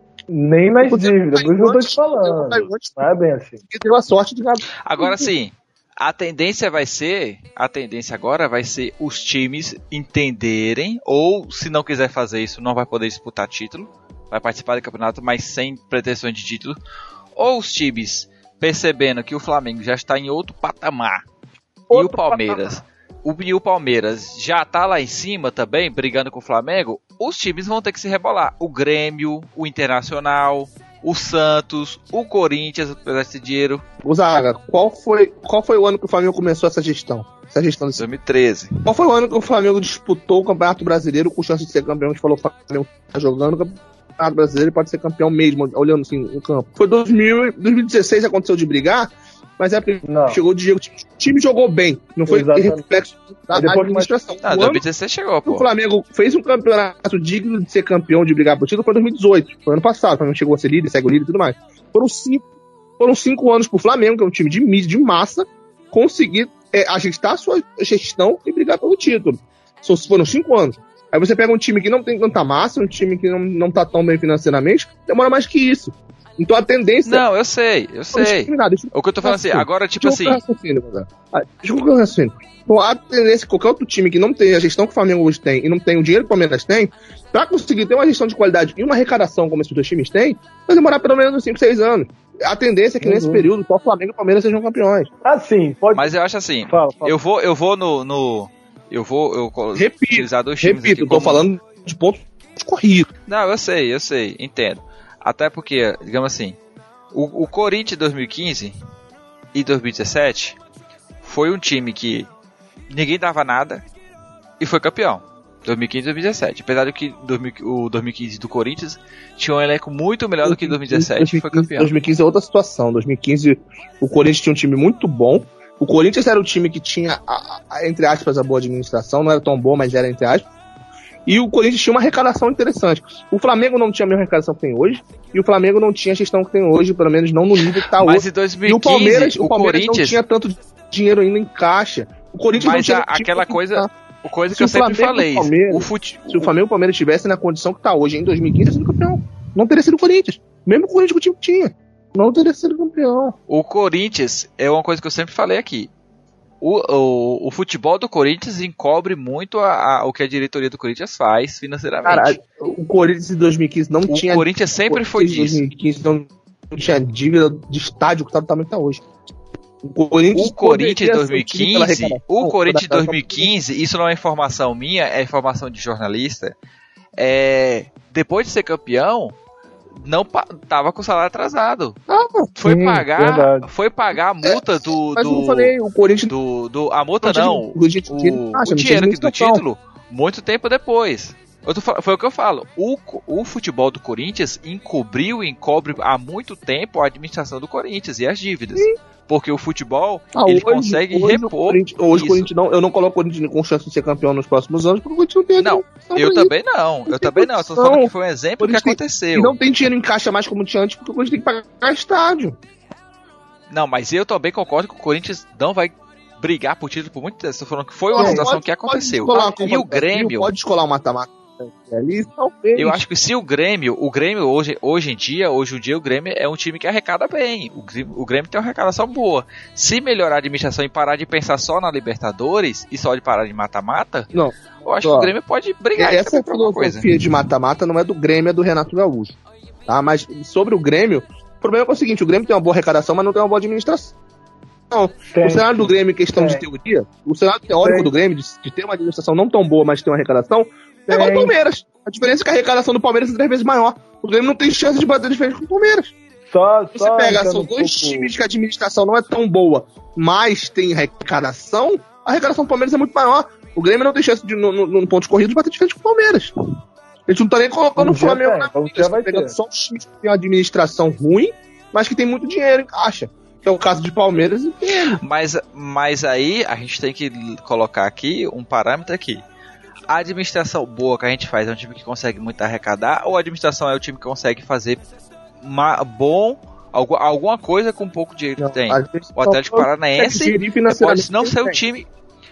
Nem nas Porque dívidas, por isso que eu tô te falando. Porque Não é bem assim. teve a sorte de ganhar. Agora sim, a tendência vai ser, a tendência agora vai ser os times entenderem, ou se não quiser fazer isso, não vai poder disputar título, vai participar do campeonato, mas sem pretensões de título, ou os times percebendo que o Flamengo já está em outro patamar, e o Palmeiras, o, e o Palmeiras já está lá em cima também, brigando com o Flamengo, os times vão ter que se rebolar. O Grêmio, o Internacional, o Santos, o Corinthians, apesar desse dinheiro, Gonzaga, qual foi, qual foi o ano que o Flamengo começou essa gestão? Essa gestão desse... dois mil e treze. Qual foi o ano que o Flamengo disputou o Campeonato Brasileiro com chance de ser campeão? A gente falou que o Flamengo tá jogando o Campeonato Brasileiro e pode ser campeão mesmo, olhando assim no campo. Foi dois mil, dois mil e dezesseis aconteceu de brigar, mas é a primeira Não. chegou de Diego. O time jogou bem, não foi Exatamente. reflexo da Aí depois que administração. Ah, O dois ano mil e dezesseis chegou, que o pô. Flamengo fez um campeonato digno de ser campeão, de brigar por título, foi em dois mil e dezoito. Foi ano passado, o Flamengo chegou a ser líder, segue o líder e tudo mais. Foram cinco, foram cinco anos pro Flamengo, que é um time de mídia, de massa, conseguir é, ajustar a sua gestão e brigar pelo título. Só foram cinco anos. Aí você pega um time que não tem tanta massa, um time que não, não tá tão bem financeiramente, demora mais que isso. Então a tendência... Não, eu sei, eu sei. Deixa eu O que eu tô falando assim, agora tipo Deixa eu assim, colocar raciocínio, Gonzaga. Ah, Deixa eu colocar raciocínio. Então, a tendência, qualquer outro time que não tem a gestão que o Flamengo hoje tem e não tem o dinheiro que o Palmeiras tem, pra conseguir ter uma gestão de qualidade e uma arrecadação como esses dois times têm, vai demorar pelo menos uns cinco, seis anos. A tendência é que Uhum. nesse período só o Flamengo e o Palmeiras sejam campeões. Assim, pode. mas eu acho assim, Fala, fala. eu vou, eu vou no, no eu vou, eu colo- Repito, utilizar dois times Repito, aqui eu tô como- falando de pontos corridos. Não, eu sei, eu sei, entendo. Até porque, digamos assim, o, o Corinthians dois mil e quinze e dois mil e dezessete foi um time que ninguém dava nada e foi campeão. dois mil e quinze e dois mil e dezessete. Apesar de que o dois mil e quinze do Corinthians tinha um elenco muito melhor do que dois mil e dezessete e foi campeão. dois mil e quinze é outra situação. dois mil e quinze o Corinthians tinha um time muito bom. O Corinthians era o time que tinha, a, a, entre aspas, a boa administração. Não era tão boa, mas era entre aspas. E o Corinthians tinha uma arrecadação interessante. O Flamengo não tinha a mesma arrecadação que tem hoje. E o Flamengo não tinha a gestão que tem hoje, pelo menos não no nível que está hoje. Mas em dois mil e quinze, e o Palmeiras, o, o Palmeiras Corinthians... não tinha tanto dinheiro ainda em caixa. O Corinthians mas não tinha a, aquela coisa... O coisa se que eu sempre falei, o, o fute... se o Flamengo e o Palmeiras estivessem na condição que está hoje em dois mil e quinze, teria sido campeão. Não teria sido o Corinthians. Mesmo com o Corinthians que o time tinha. Não teria sido campeão. O Corinthians é uma coisa que eu sempre falei aqui. O, o, o futebol do Corinthians encobre muito a, a, o que a diretoria do Corinthians faz financeiramente. Cara, o Corinthians em dois mil e quinze não o tinha... O Corinthians sempre foi disso. Em dois mil e quinze não tinha dívida de estádio que tá do tamanho que tá hoje. O Corinthians, o Corinthians dois mil e quinze, o Corinthians dois mil e quinze, isso não é informação minha, é informação de jornalista. É, depois de ser campeão, não tava com o salário atrasado. Ah, foi sim, pagar, verdade. foi pagar a multa do, é, do, eu falei, o Corinthians do, do a multa não, não, o, o, o, o dinheiro aqui do título, muito tempo depois. Eu tô, foi o que eu falo. O, o futebol do Corinthians encobriu e encobre há muito tempo a administração do Corinthians e as dívidas. Sim. Porque o futebol, ah, ele hoje, consegue hoje repor. O hoje o Corinthians não, eu não coloco o Corinthians com chance de ser campeão nos próximos anos, porque o Corinthians não tem. Não, eu também não. Eu também não. Eu tô falando que foi um exemplo que aconteceu. E não tem dinheiro em caixa mais como tinha antes, porque o Corinthians tem que pagar estádio. Não, mas eu também concordo que o Corinthians não vai brigar por título por muito tempo. Estou falando que foi uma é, situação pode, que aconteceu. Ah, e o Grêmio. Pode descolar o mata-mata. Ali, eu acho que se o Grêmio, o Grêmio hoje, hoje em dia, hoje em dia o Grêmio é um time que arrecada bem. O Grêmio, o Grêmio tem uma arrecadação boa. Se melhorar a administração e parar de pensar só na Libertadores e só de parar de mata-mata, não, eu acho ó, que o Grêmio pode brigar. Essa filosofia de mata-mata não é do Grêmio, é do Renato Gaúcho. Tá? Mas sobre o Grêmio, o problema é o seguinte: o Grêmio tem uma boa arrecadação, mas não tem uma boa administração. Não, tem, o cenário do Grêmio em questão tem. de teoria, o cenário teórico tem. do Grêmio de, de ter uma administração não tão boa, mas ter uma arrecadação, é igual o Palmeiras. A diferença é que a arrecadação do Palmeiras é três vezes maior. O Grêmio não tem chance de bater de frente com o Palmeiras. Só, Você só pega, são dois um times que a administração não é tão boa, mas tem arrecadação, a arrecadação do Palmeiras é muito maior. O Grêmio não tem chance de, no, no, no ponto de corrida, de bater de frente com o Palmeiras. A gente não tá nem colocando um o Flamengo na frente. Tá pegando só os times que tem uma administração ruim, mas que tem muito dinheiro em caixa. Que é o caso de Palmeiras e Grêmio. Mas, mas aí a gente tem que colocar aqui um parâmetro aqui. A administração boa que a gente faz é um time que consegue muito arrecadar, ou a administração é o time que consegue fazer uma, bom algo, alguma coisa com pouco dinheiro que tem? O Atlético Paranaense pode não ser o time.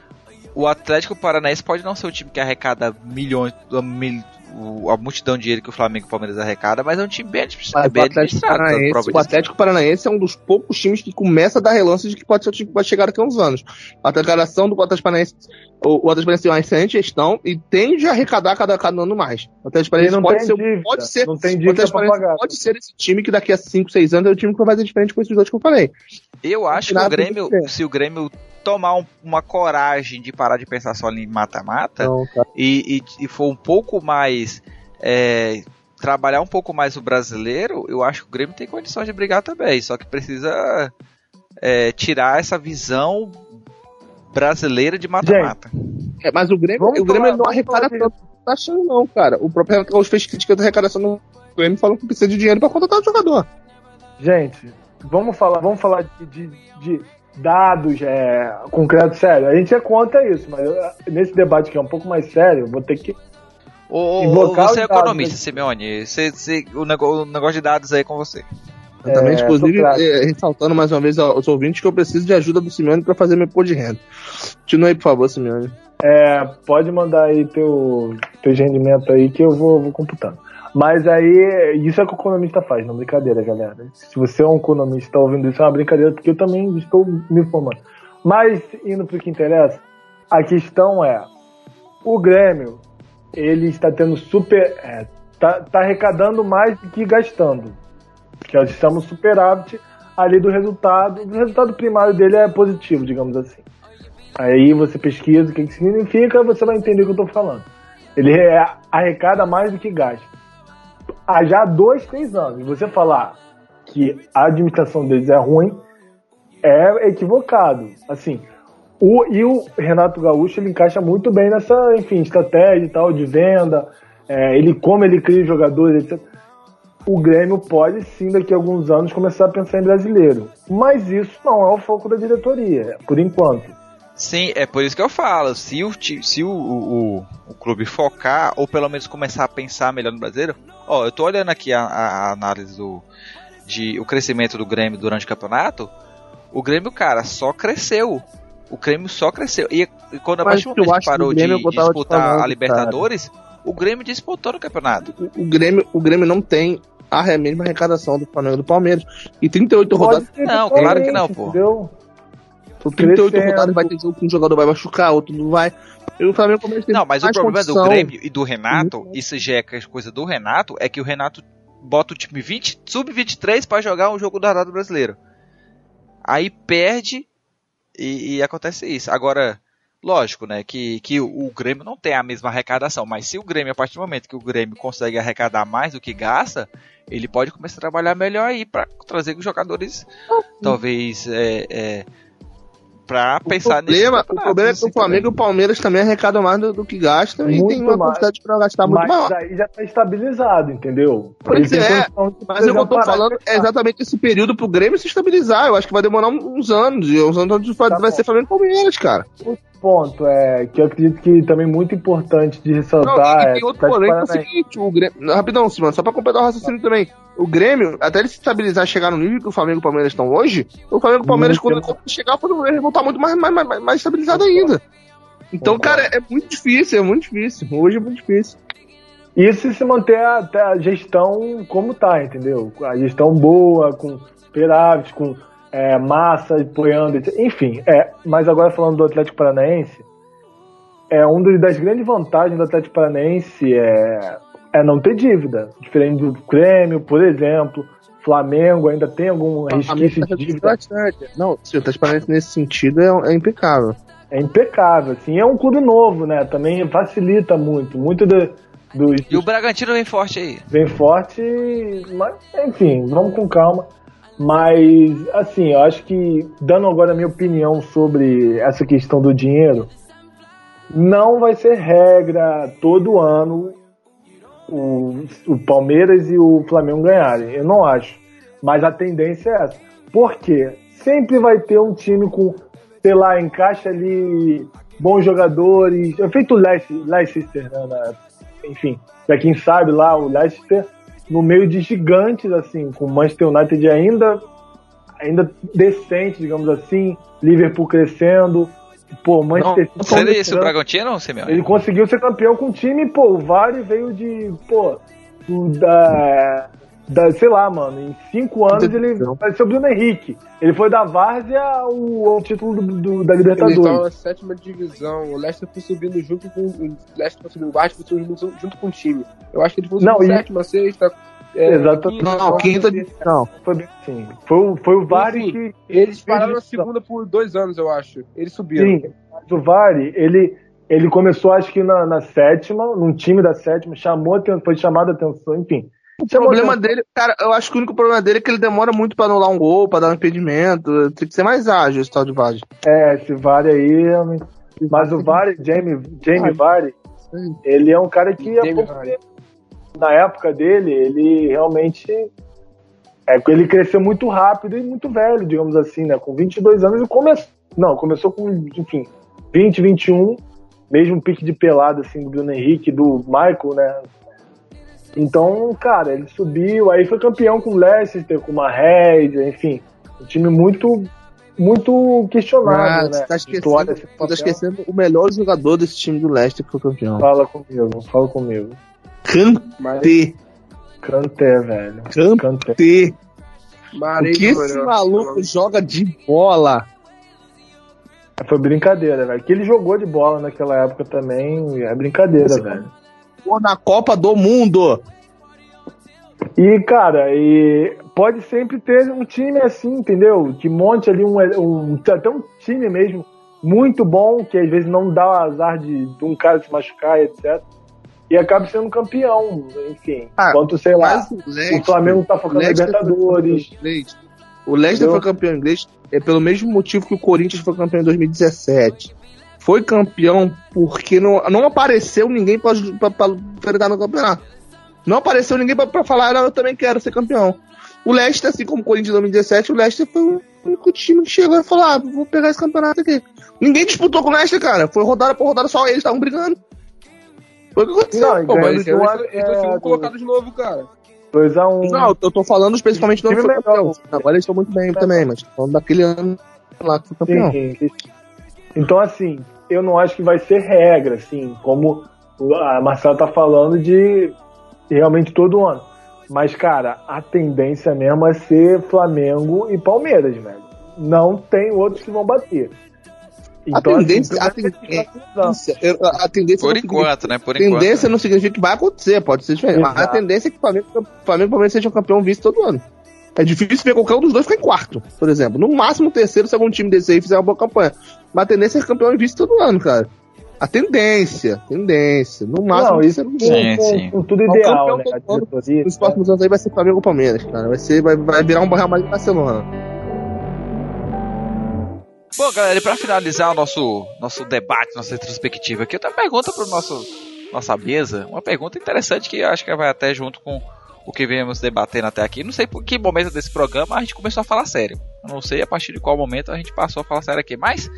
O Atlético Paranaense pode não ser o time que arrecada milhões, mil, a multidão de dinheiro que o Flamengo e o Palmeiras arrecada, mas é um time bem, bem administrado. O Atlético Paranaense é um dos poucos times que começa a dar relances de que pode ser o time que vai chegar daqui a uns anos. A declaração do Atlético Paranaense, o, o Atlético Paranaense tem uma excelente gestão e tende a arrecadar cada, cada ano mais. O Atlético Paranaense pode ser, dívida, pode ser, não tem o Atlético Paranaense pode ser esse time que daqui a cinco, seis anos é o time que vai fazer diferente com esses outros que eu falei. Eu acho que o Grêmio, se o Grêmio tomar um, uma coragem de parar de pensar só em mata-mata tá. e, e, e for um pouco mais é, trabalhar um pouco mais o brasileiro, eu acho que o Grêmio tem condições de brigar também, só que precisa é, tirar essa visão brasileira de mata-mata. É, mas o Grêmio, o Grêmio falar, não arrecada tanto, tá achando não, cara. O próprio Renato Gaúcho fez crítica da arrecadação do Grêmio, falando que precisa de dinheiro para contratar o jogador. Gente, vamos falar, vamos falar de, de, de dados é, concretos, sério. A gente é contra isso, mas eu, nesse debate que é um pouco mais sério, vou ter que Ô, você é economista, dados, Simeone. Você, você, o, negócio, o negócio de dados aí é com você. Exatamente, é, inclusive, é, ressaltando mais uma vez aos ouvintes que eu preciso de ajuda do Simeone para fazer meu imposto de renda. Continue aí, por favor, Simeone. É, pode mandar aí teu, teu rendimento aí que eu vou, vou computando. Mas aí, isso é o que o economista faz, não é brincadeira, galera. Se você é um economista e está ouvindo isso, é uma brincadeira, porque eu também estou me informando. Mas, indo para o que interessa, a questão é, o Grêmio, ele está tendo super... É, tá, tá arrecadando mais do que gastando. Porque nós estamos superávit ali do resultado. O resultado primário dele é positivo, digamos assim. Aí você pesquisa o que, que significa, você vai entender o que eu estou falando. Ele é, arrecada mais do que gasta. Há já dois, três anos. E você falar que a administração deles é ruim é equivocado. Assim, O, e o Renato Gaúcho, ele encaixa muito bem nessa, enfim, estratégia e tal, de venda, é, ele, como ele cria jogadores, etcétera. O Grêmio pode sim, daqui a alguns anos, começar a pensar em brasileiro. Mas isso não é o foco da diretoria, por enquanto. Sim, é por isso que eu falo, se o, se o, o, o clube focar, ou pelo menos começar a pensar melhor no brasileiro, ó, eu tô olhando aqui a, a análise do de, o crescimento do Grêmio durante o campeonato, o Grêmio, cara, só cresceu. O Grêmio só cresceu. E, e quando a partir do momento que parou de disputar de a Libertadores, cara, o Grêmio disputou no campeonato. O, o, Grêmio, o Grêmio não tem a mesma arrecadação do Flamengo e do Palmeiras. E trinta e oito rodadas... Não, claro que não, pô. Entendeu? trinta e oito rodadas vai ter jogo que um jogador vai machucar, outro não vai. E o Flamengo começa a ter Não, mas o problema condição. do Grêmio e do Renato, uhum. isso já é coisa do Renato, é que o Renato bota o time vinte, sub vinte e três pra jogar um jogo do Radado Brasileiro. Aí perde e, e acontece isso. Agora, lógico, né, que, que o, o Grêmio não tem a mesma arrecadação, mas se o Grêmio, a partir do momento que o Grêmio consegue arrecadar mais do que gasta, ele pode começar a trabalhar melhor aí pra trazer os jogadores, uhum. talvez, é, é, pra o pensar problema, nesse O problema é que o Flamengo e o Palmeiras também arrecadam mais do, do que gastam muito e tem uma mais. quantidade para gastar muito mas maior. Mas aí já tá estabilizado, entendeu? Pois é, mas o que eu tô falando é exatamente esse período pro Grêmio se estabilizar. Eu acho que vai demorar uns anos. E uns anos vai, tá vai ser Flamengo e Palmeiras, cara. O ponto é que eu acredito que também muito importante de ressaltar. Não, e tem outro porém que é o seguinte, o Grêmio. Rapidão, Simão, só pra completar o raciocínio também. O Grêmio, até ele se estabilizar e chegar no nível que o Flamengo e o Palmeiras estão hoje, o Flamengo e o Palmeiras, muito quando ele chegar, eles vão estar muito mais, mais, mais, mais estabilizado ainda. Então, Concordo. cara, é muito difícil, é muito difícil. Hoje é muito difícil. Isso se manter até a gestão como tá, entendeu? A gestão boa, com superávit, com é, massa apoiando, etcétera. Enfim, é, mas agora falando do Atlético Paranaense, é uma das grandes vantagens do Atlético Paranaense é... é não ter dívida, diferente do Grêmio, por exemplo. Flamengo ainda tem algum resquício de dívida. Não, sim, o Atlético Paranaense nesse sentido é, é impecável. É impecável, assim, é um clube novo, né? Também facilita muito, muito do, do e o Bragantino vem forte aí. Vem forte, mas enfim, vamos com calma. Mas, assim, eu acho que, dando agora a minha opinião sobre essa questão do dinheiro, não vai ser regra todo ano O, o Palmeiras e o Flamengo ganharem. Eu não acho. Mas a tendência é essa. Por quê? Sempre vai ter um time com, sei lá, encaixa ali bons jogadores. É feito o Leicester, Leicester né, na, enfim, pra quem sabe lá, o Leicester no meio de gigantes, assim, com o Manchester United ainda, ainda decente, digamos assim, Liverpool crescendo. Pô, Manchester City. Seria esse o Bragantino, Simeone? Ele conseguiu ser campeão com o time, pô, o Vare veio de, pô, do, da, da, sei lá, mano, em cinco anos ele vai ser o Bruno Henrique. Ele foi da Várzea ao, ao título do, do, da Libertadores. Ele tá na sétima divisão, o Leicester foi subindo junto com o Leicester foi subindo, o Vasco foi subindo junto com o time. Eu acho que ele foi subindo sétima, sexta. É, Exatamente. Não, quinta divisão. Foi bem assim. Foi, foi o Vare que. Eles pararam na segunda por dois anos, eu acho. Eles subiram. Sim, mas o Vare, ele, ele começou, acho que na, na sétima, num time da sétima, chamou, foi chamado a atenção, enfim. O problema dele, cara, eu acho que o único problema dele é que ele demora muito pra anular um gol, pra dar um impedimento. Tem que ser mais ágil esse tal de Vare. É, esse Vare aí, realmente. Mas o Vare, Jamie, Jamie Vare, ele é um cara que há pouco tempo, na época dele, ele realmente é, ele cresceu muito rápido e muito velho, digamos assim, né? Com vinte e dois anos ele começou, não, começou com, enfim, vinte, vinte e um, mesmo pique de pelada, assim, do Bruno Henrique, do Michael, né? Então, cara, ele subiu, aí foi campeão com o Leicester, com uma Red, enfim, um time muito, muito questionável, ah, né? Tá esquecendo, tá esquecendo o melhor jogador desse time do Leicester que foi campeão. Fala comigo, fala comigo. Kanté. Kanté, velho. Kanté. O que esse maluco joga de bola? Foi brincadeira, velho. Que ele jogou de bola naquela época também é brincadeira, Você velho. Pô, na Copa do Mundo. E, cara, e pode sempre ter um time assim, entendeu? Que monte ali um, um até um time mesmo muito bom, que às vezes não dá o azar de, de um cara se machucar, etcétera. E acaba sendo campeão, enfim. Ah, enquanto, sei lá, o, Leite, o Flamengo tá focando na Libertadores. O Leicester Eu... foi campeão inglês é pelo mesmo motivo que o Corinthians foi campeão em dois mil e dezessete. Foi campeão porque não, não apareceu ninguém pra, pra, pra enfrentar no campeonato. Não apareceu ninguém pra, pra falar, não, eu também quero ser campeão. O Leicester, assim como o Corinthians em dois mil e dezessete, o Leicester foi o único time que chegou e falou, ah, vou pegar esse campeonato aqui. Ninguém disputou com o Leicester, cara. Foi rodada por rodada, só eles estavam brigando. Foi o que aconteceu. Não, Pô, mas então, eles é, estão sendo é, colocados de novo, cara. dois a um. Não, eu tô falando especificamente do ano que foi Time campeão. melhor. Agora eles estão muito bem também, mas tô falando daquele ano lá que foi campeão. Sim, sim. Então, assim, eu não acho que vai ser regra, assim, como a Marcela tá falando de realmente todo ano. Mas, cara, a tendência mesmo é ser Flamengo e Palmeiras, velho. Não tem outros que vão bater. Então, a tendência, assim, a tendência, a tendência Por não enquanto, né? Por tendência enquanto. não significa que vai acontecer, pode ser diferente. Mas a tendência é que o Flamengo, Flamengo e Palmeiras sejam campeão vice todo ano. É difícil ver qualquer um dos dois ficar em quarto, por exemplo. No máximo terceiro, se algum time desse aí fizer uma boa campanha. Mas a tendência é ser campeão e vice todo ano, cara. A tendência, tendência. No máximo não, isso terceiro. Sim, com, sim. Com tudo O ideal, campeão né? todo ano, diretoria, nos próximos anos aí vai ser Flamengo ou Palmeiras, cara. Vai, ser, vai, vai virar um Real Madrid e Barcelona. Bom, galera, e pra finalizar o nosso, nosso debate, nossa retrospectiva aqui, eu tenho uma pergunta para nosso nossa mesa. Uma pergunta interessante que eu acho que vai até junto com o que viemos debatendo até aqui. Não sei por que momento desse programa a gente começou a falar sério. Eu não sei a partir de qual momento a gente passou a falar sério aqui. Mas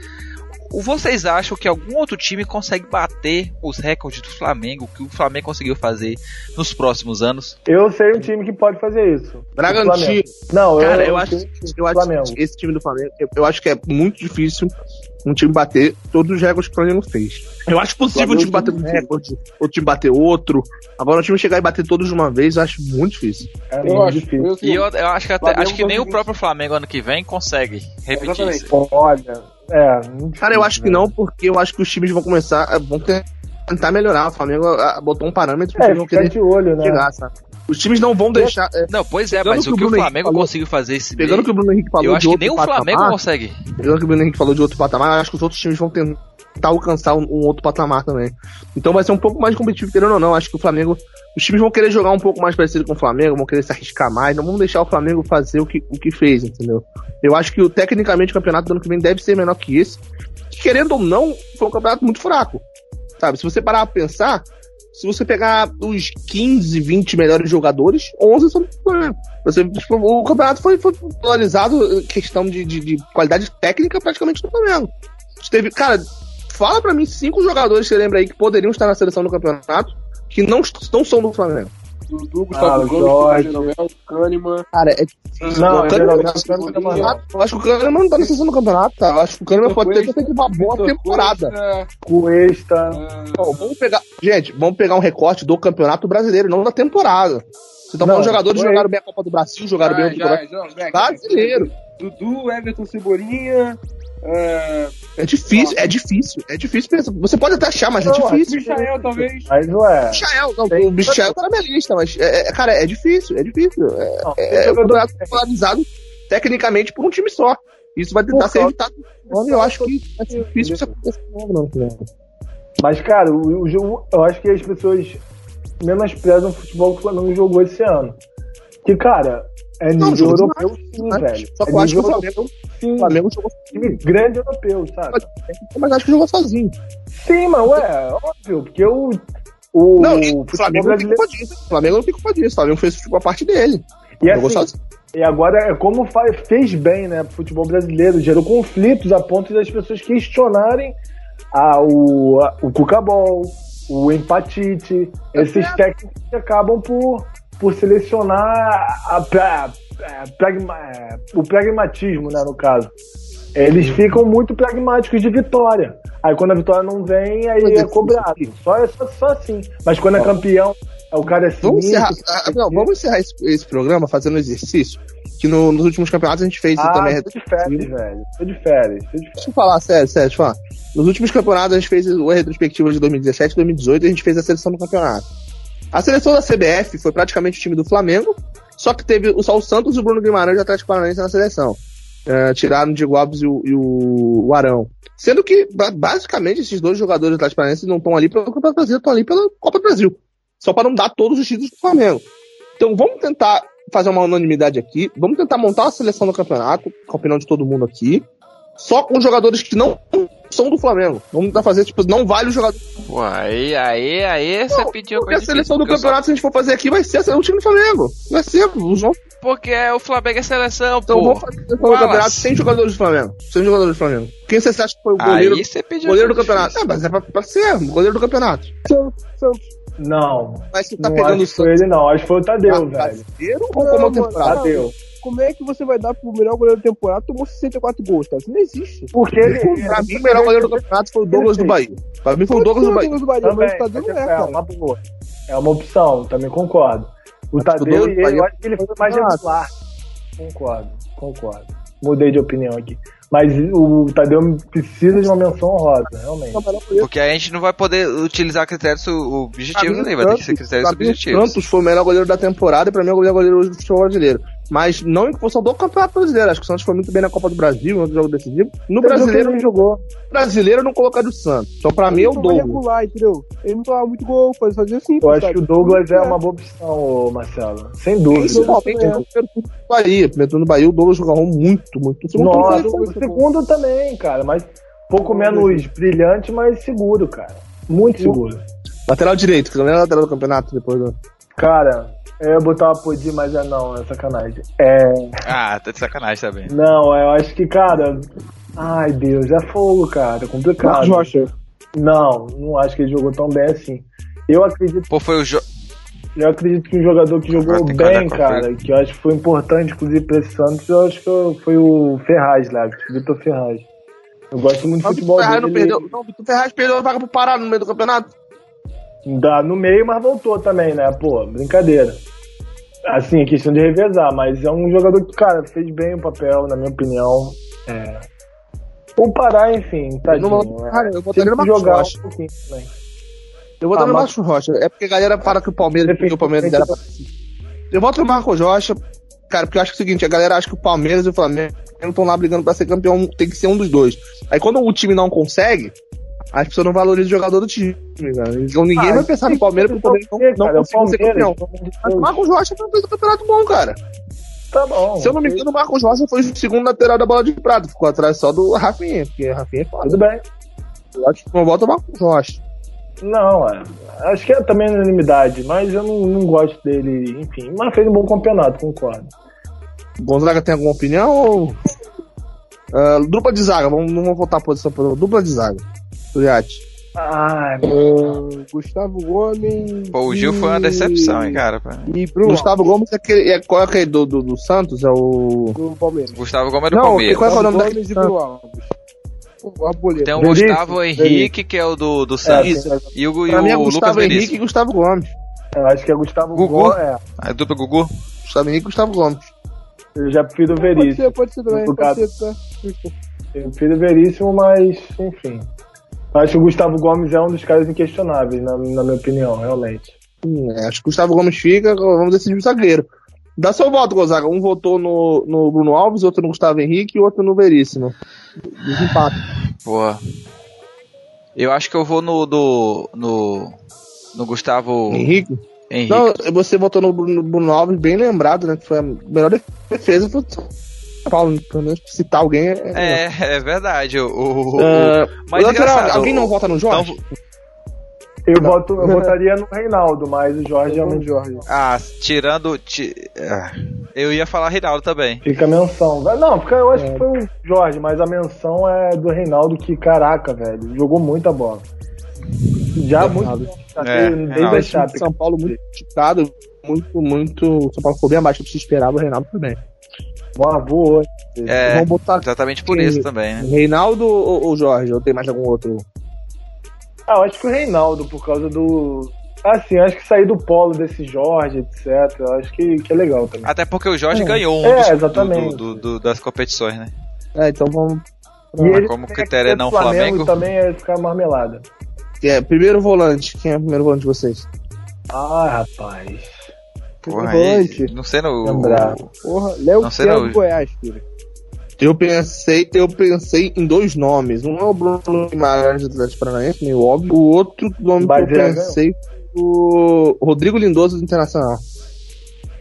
vocês acham que algum outro time consegue bater os recordes do Flamengo, que o Flamengo conseguiu fazer nos próximos anos? Eu sei um time que pode fazer isso. Bragantino. Não, Cara, eu, eu acho, eu acho Flamengo. que esse time do Flamengo, eu acho que é muito difícil um time bater todos os recordes que o Flamengo fez. Eu acho possível um time bater um recorde, outro time bater outro. Agora o time chegar e bater todos de uma vez, eu acho muito difícil. É Eu muito acho, difícil. eu, E eu, eu acho que, até, Flamengo acho que nem o conseguiu. próprio Flamengo ano que vem consegue repetir Exatamente. isso. Olha, é. muito Cara, eu difícil, acho que né? não, porque eu acho que os times vão começar, vão tentar melhorar. O Flamengo ah, botou um parâmetro que É, eles vão ficar querer de olho, né? chegar, sabe? Os times não vão deixar. é, Não, pois é, Pegando mas que o o que o Bruno Flamengo falou- conseguiu fazer esse Pegando o meio, que o Bruno Henrique falou eu de acho que outro nem o Flamengo patamar, consegue. pegando o que o Bruno Henrique falou de outro patamar, eu acho que os outros times vão tentar alcançar um, um outro patamar também. Então vai ser um pouco mais competitivo, querendo ou não. Acho que o Flamengo, os times vão querer jogar um pouco mais parecido com o Flamengo, vão querer se arriscar mais, não vão deixar o Flamengo fazer o que, o que fez, entendeu? Eu acho que o, tecnicamente o campeonato do ano que vem deve ser menor que esse. Que, querendo ou não, foi um campeonato muito fraco. Sabe? Se você parar pra pensar, se você pegar os quinze, vinte melhores jogadores, onze são do Flamengo. Você, tipo, o campeonato foi, foi valorizado em questão de, de, de qualidade técnica praticamente do Flamengo. Teve, cara, fala pra mim cinco jogadores que você lembra aí que poderiam estar na seleção do campeonato que não, não são do Flamengo. Dudu, Ah, Gustavo o Gomes, Jorge. Jeromel, Kahneman. Cara, é difícil. Não, o Kahneman, Jeromel, eu acho que o Kahneman não. Kahneman- eu acho que o Kahneman não tá na seleção do campeonato, tá? Eu acho que o Kahneman pode ter feito uma boa Vitor temporada. Costa, Cuesta. ah, Bom, vamos pegar, gente, vamos pegar um recorte do campeonato brasileiro, não da temporada. Vocês estão Não, falando jogadores que foi- jogaram bem a Copa do Brasil, jogaram bem já, o já, campeonato já, já, brasileiro. Dudu, Everton Cebolinha, ah, É difícil, é difícil, é difícil pensar. Você pode até achar, mas é Não, difícil. Michael, talvez. Mas não é. Michael, não, Tem- o Michael tá na minha lista, mas, é, é, cara, é difícil, é difícil. É, Não, é, tem é um jogador- campeonato polarizado tecnicamente por um time só. Isso vai tentar Por ser causa- evitado. Então, eu acho que vai ser difícil isso acontecer novo, não, cara. Mas, cara, o, o jogo, eu acho que as pessoas menosprezam o futebol que o Flamengo jogou esse ano. Que, cara, é Não, nível jogou europeu demais, sim, demais. velho. Só que é eu acho que o nível Flamengo, europeu, sim. o Flamengo jogou Time grande europeu, sabe? mas acho que jogou sozinho. Sim, mas ué, óbvio, porque o, o Não, e o futebol Flamengo não tem brasileiro... culpa disso. O Flamengo não tem culpa disso. O Flamengo fez tipo, a parte dele. E Jogou assim, sozinho. e agora é como fa- fez bem, né, pro futebol brasileiro, gerou conflitos a ponto das pessoas questionarem a, o, a, o Cucabol, o Empatite, esses técnicos que acabam por, por selecionar a, a, a, pragma, é, o pragmatismo, né, no caso. Eles ficam muito pragmáticos de vitória. Aí quando a vitória não vem, aí é cobrado. Só, é só, só assim. Mas quando é campeão, o cara é Vamos sinistro. encerrar, ah, não, vamos encerrar esse, esse programa fazendo um exercício que no- nos últimos campeonatos a gente fez Ah, também. tô de férias, velho. Tô de férias. Tô de férias. Deixa eu falar, sério, sério, deixa eu falar. Nos últimos campeonatos a gente fez o retrospectivo de dois mil e dezessete, dois mil e dezoito e a gente fez a seleção do campeonato. A seleção da C B F foi praticamente o time do Flamengo, só que teve o- só o Santos e o Bruno Guimarães do Atlético Paranaense na seleção. Uh, tiraram o Diego Alves e o, e o, o Arão. Sendo que, ba- basicamente, esses dois jogadores do Atlético Paranaense não estão ali pelo Campeonato Brasileiro, estão ali pela Copa do Brasil. Só para não dar todos os títulos do Flamengo. Então vamos tentar fazer uma unanimidade aqui. Vamos tentar montar uma seleção do campeonato, com a opinião de todo mundo aqui. Só com jogadores que não são do Flamengo. Vamos tentar fazer, tipo, não vale o jogador. Pô, aí, aí, aí você pediu Porque a coisa seleção difícil, do porque eu campeonato, só- se a gente for fazer aqui, vai ser o time do Flamengo. Vai ser, os João. Porque o Flamengo é seleção, Então pô. vamos fazer a seleção do Wallace. campeonato sem jogadores do Flamengo. Sem jogadores do Flamengo. Quem você acha que foi o goleiro, Aí você pediu goleiro do coisa campeonato? difícil. É, mas é pra, pra ser, o goleiro do campeonato. Não, Mas você tá não pegando acho o que foi ele não, acho que foi o Tadeu, velho. brasileiro ou Não, como mano, temporada? Tadeu. Como é que você vai dar pro melhor goleiro da temporada? Tomou sessenta e quatro gols, cara. Isso não existe. Porque ele... Pra mim, o melhor goleiro do campeonato foi o Douglas do Bahia. Pra mim foi o Douglas do Bahia. Douglas do Bahia, Também, mas o Tadeu não é, é cara. uma boa. É uma opção, também concordo. O Mas o Tadeu Douglas e ele, Bahia- eu acho que ele foi mais regular. Concordo, concordo. Mudei de opinião aqui. Mas o Tadeu precisa de uma menção honrosa, realmente. Porque a gente não vai poder utilizar critérios objetivos ali, vai ter que ser critérios Pra mim, o subjetivos. Santos foi o melhor goleiro da temporada e pra mim é o melhor goleiro hoje do futebol brasileiro. Mas não em função do Campeonato Brasileiro. Acho que o Santos foi muito bem na Copa do Brasil, no outro jogo decisivo. No brasileiro ele jogou. brasileiro eu não colocaria o Santos. Então pra mim é o Ele foi Douglas. regular, entendeu? Ele não tomava muito gol, fazia fazia assim. Eu acho que o Douglas é uma boa opção, ô Marcelo. Sem dúvida. Principalmente no primeiro turno do Bahia. Primeiro turno do Bahia, o Douglas jogou muito, muito. O segundo turno Nossa, foi- o segundo também, cara. Mas pouco menos brilhante, mas seguro, cara. Muito seguro. Lateral direito, que não é lateral do campeonato depois do. Cara, eu ia botar uma Podi, mas é não, é sacanagem. É. Ah, tá de sacanagem também. Não, eu acho que, cara. Ai, Deus, é fogo, cara. É complicado. Marcos Rocha. Não, não acho que ele jogou tão bem assim. Eu acredito, Pô, foi o jo... eu acredito que um jogador que jogou Agora tem que olhar bem, com cara, que eu acho que foi importante, inclusive, pra esse Santos, eu acho que foi o Ferraz lá, o Vitor Ferraz. Eu gosto muito do Mas o futebol Ferraz dele. não perdeu. Não, o Vitor Ferraz perdeu a vaga pro Pará no meio do campeonato. Dá no meio, mas voltou também, né? Pô, brincadeira. Assim, questão de revezar, mas é um jogador que, cara, fez bem o papel, na minha opinião. É. O Pará, enfim, tadinho. Eu não vou- cara, eu Tem botaria no que Marcos jogar Rocha. um pouquinho também. Eu vou Ah, dar no mas- Marcos Rocha. É porque a galera fala que o Palmeiras, que o Palmeiras era pra... Eu voto no Marcos Rocha, cara, porque eu acho que é o seguinte, a galera acha que o Palmeiras e o Flamengo estão lá brigando pra ser campeão, tem que ser um dos dois. Aí quando o time não consegue, as pessoas não valorizam o jogador do time, cara. Então ninguém Ah, vai pensar no Palmeiras porque o Palmeiras não, não cara, o conseguiu ser Palmeiras, campeão. Mas o Marcos Rocha fez um campeonato bom, cara. Tá bom. Se eu não me engano, o Marcos Rocha foi o segundo lateral da bola de prata, ficou atrás só do Rafinha, porque o Rafinha é foda. Tudo bem. Eu acho que não volta o Marcos Rocha. Não, é. Acho que é também unanimidade, mas eu não, não gosto dele, enfim. Mas fez um bom campeonato, concordo. Gonzaga tem alguma opinião? Ou... Ah, dupla de zaga, vamos, não vamos voltar a posição por dupla de zaga. Turiati. Ai, Ah, Gustavo Gomes. Pô, o Gil foi uma decepção, hein, cara. pra mim. E Bruno Gustavo Gomes é aquele. É, qual é aquele do, do, do Santos? É o. do Palmeiras. Gustavo Gomes é do Não, Palmeiras. qual é o nome Gomes daquele e Bruno Alves. O Arboleda. Tem o Veríssimo, Gustavo Henrique, que é o do, do é, Santos. tem- E o, e Pra mim é o Lucas Gustavo Henrique Veríssimo. e Gustavo Gomes. eu acho que é Gustavo Gugu? Gomes. É, A dupla Gugu? Gustavo Henrique e Gustavo Gomes. eu já prefiro o Pode Veríssimo. ser, pode ser também. Do Pode Gato. ser, tá? Eu prefiro o Veríssimo, mas, enfim. Eu acho que o Gustavo Gomes é um dos caras inquestionáveis, na, na minha opinião, realmente. Hum, é, acho que o Gustavo Gomes fica, vamos decidir o zagueiro. Dá seu voto, Gonzaga. Um votou no, no Bruno Alves, outro no Gustavo Henrique e outro no Veríssimo. Desempate. Porra. Eu acho que eu vou no. do- no. No Gustavo Henrique? Henrique. Não, você votou no Bruno, Bruno Alves, bem lembrado, né? Que foi a melhor defesa foi o São Paulo. Pelo menos citar alguém é. É, é verdade. O, o- o- Ah, mas lateral, engraçado, alguém não o- vota no Jorge? Eu, voto, eu votaria no Reinaldo, mas o Jorge é um Jorge. Ah, tirando. ti- ah, eu ia falar Reinaldo também. Fica a menção. Não, fica, eu acho que foi o Jorge, mas a menção é do Reinaldo, que, caraca, velho, jogou muita bola. Já muito. É, desde Reinaldo. a Chape. São Paulo muito criticado, muito, muito. São Paulo ficou bem abaixo do que se esperava, o Reinaldo também. Voou. É, Vamos botar exatamente por quem? isso também, né? Reinaldo ou, ou Jorge? Ou tem mais algum outro? Ah, eu acho que o Reinaldo, por causa do. Assim, eu acho que sair do polo desse Jorge, etcétera. Eu acho que, que é legal também. Até porque o Jorge ganhou um É, dos, do- exatamente. do- do- das competições, né? É, então vamos. E ele como o tem critério que é não ser do Flamengo. também é ficar marmelada. É, primeiro volante. Quem é o primeiro volante de vocês? Ah, rapaz. Porra, aí, Volante. não sei no. Lembrar. Porra, Léo Não sei Quero não. do Goiás, filho. Eu pensei, eu pensei em dois nomes. Um é o Bruno Guimarães do Atlético Paranaense, meio óbvio. O outro nome Mas que eu é, pensei foi o Rodrigo Lindoso do Internacional.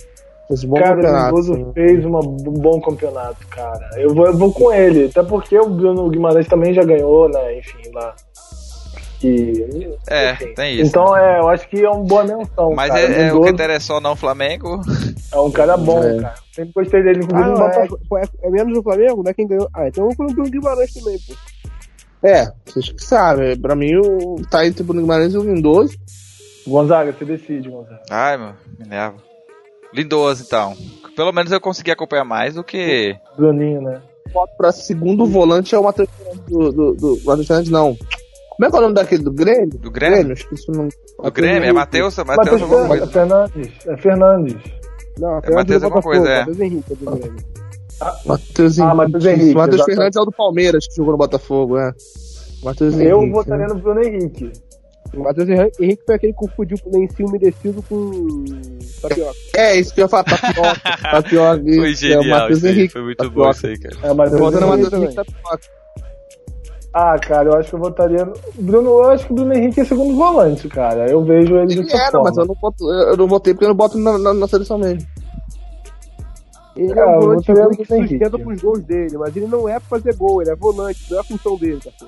Fez um bom Cara, o campeonato. Lindoso fez uma- um bom campeonato, cara. Eu vou, eu vou com ele, até porque o Bruno Guimarães também já ganhou, né? Enfim, lá. E, É, enfim. tem isso. Então, é, eu acho que é uma boa menção. Mas cara. é, é, o Lindoso que interessou não o Flamengo. é um cara bom, É. cara. Sempre gostei dele, Ah, inclusive no não, é, Botafogo. é, é menos o Flamengo, né? Quem ganhou. Ah, então vamos pro Bruno Guimarães também, pô. É, vocês que sabem. Pra mim, o, tá entre o Bruno Guimarães e o Lindoso. Gonzaga, você decide, Gonzaga. Ai, meu, me leva. Lindoso, então. Pelo menos eu consegui acompanhar mais do que. Bruninho, né? Voto pra segundo volante é o Matheus Fernandes do, do, do Matheus Fernandes, não. Como é que é o nome daquele do Grêmio? Do Grêmio? Esqueci o nome. Do Grêmio, é Matheus. Matheus Matheus alguma Fer- coisa. Fernandes. É Fernandes. Não, É Matheus alguma coisa, é. Matheus Henrique, é do Grêmio. Matheus Ah, Henrique. Matheus Henrique, Matheus exatamente. Fernandes é o do Palmeiras, que jogou no Botafogo, é. Matheus Henrique. Eu votaria no Bruno Henrique. O Matheus Henrique foi aquele que confundiu o lencinho umedecido com tapioca. É, isso que eu ia falar, tapioca. Tapioca. Foi isso, é o genial Matheus isso aí. Henrique. Foi muito tapioca. bom isso aí, cara. É, mas Eu voto no Matheus Henrique. Henrique tapioca. Ah, cara, eu acho que eu votaria no Bruno. Eu acho que o Bruno Henrique é segundo volante, cara. Eu vejo ele Ele dessa era, forma. mas eu não, boto, eu não votei porque eu não boto na, na, na seleção mesmo. Ele Cara, é eu um volante vou ter que o Henrique. sustenta pros gols dele, mas ele não é pra fazer gol, ele é volante, não é a função dele, tá?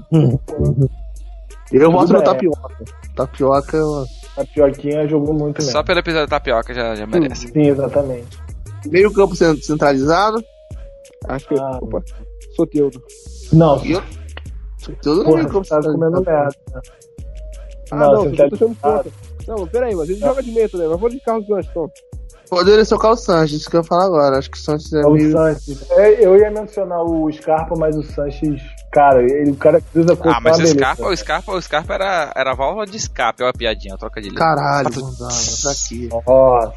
Eu voto no bem. tapioca. Tapioca, eu- A Pioquinha jogou muito mesmo. Só pelo episódio da tapioca já, já merece. Sim, exatamente. meio campo cen- centralizado. Acho que. Ah, Opa, Soteldo. Não, E eu- Tudo no porra, meio campo você tá comendo merda. Ah, não, você você tá- tá achando ponta. Não, peraí, mas ele joga de meio também, mas vou de Carlos Santos, então. Poderia ser o Carlos Sanches, isso que eu ia falar agora. Acho que o Sanches é É o meio... Sanches. É, eu ia mencionar o Scarpa, mas o Sanches, cara, ele, o cara precisa Ah, mas o beleza. Scarpa, o Scarpa, o Scarpa era, era a válvula de escape, ó, a piadinha, troca de língua. Caralho, Gonzaga, pra quê? Nossa.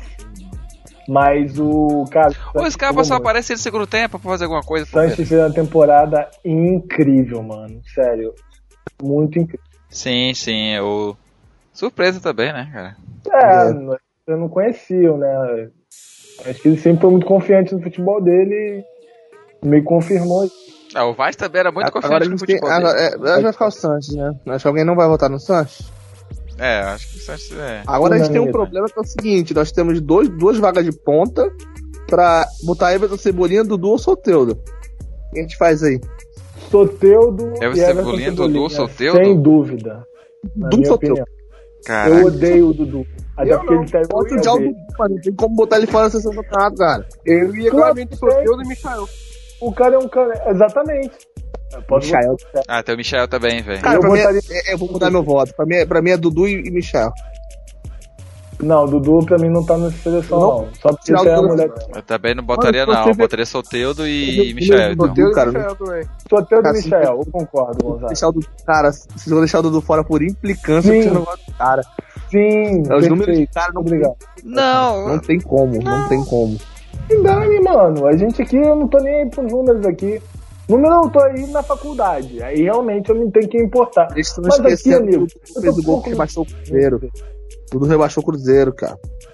Mas o, cara... O Scarpa só aparece no segundo tempo pra fazer alguma coisa. O Sanches fez uma temporada incrível, mano. Sério. Muito incrível. Sim, sim, o... Surpresa também, né, cara? É, não- eu não conhecia, né? Acho que ele sempre foi muito confiante no futebol dele e me confirmou. Ah, o Vaz também era muito Agora confiante a no gente tem... futebol Agora, dele. é, vai ficar o Sanches, né? Acho que alguém não vai votar no Sanches. É, acho que o Sanches é... Agora a gente tem um Unanimidade. problema que é o seguinte: nós temos dois, duas vagas de ponta pra botar Everton, Cebolinha, Dudu ou Soteldo. O que a gente faz aí? Soteudo Everton e Everton Cebolinha, Dudu, Cebolinha, Soteldo? sem dúvida. Na Dudu, minha Soteldo. opinião. Eu Caraca. odeio o Dudu. Até Eu porque não. ele tá Bota o Diallo, mano, não tem como botar ele fora da sessão do campeonato, cara. Eu ia Claro claramente que Soteldo e Michael. O cara é um cara. Exatamente. Eu posso Michael. votar. Ah, tem o Michel também, velho. Cara, Eu pra mim é- botaria- é- eu vou mudar meu voto. Pra mim, é- pra mim é Dudu e, e Michel. Não, o Dudu pra mim não tá nessa seleção, Não? não. Só porque Tirar o tem a Dudu. mulher. Eu também não botaria, Mano, não. você Eu vê- botaria Solteudo e Eu- Michel. então. Dudu, cara, Michael também. Soteudo e Assim, Michel, eu concordo, Gonzaga. Deixar o Dudu, cara, vocês vão deixar o Dudu fora por implicância, Sim. porque você não gosta do cara. Sim, Os números perfeito. do cara não, Obrigado. Não, não tem como, não tem como. Engane, mano. A gente aqui, eu não tô nem aí pros números aqui. Número eu tô aí na faculdade. Aí realmente eu não tenho que importar. Eles estão Mas aqui, esquecendo amigo, que o eu Dudu fez tô o gol pouco- que rebaixou o Cruzeiro. Dudu rebaixou o Cruzeiro, cara.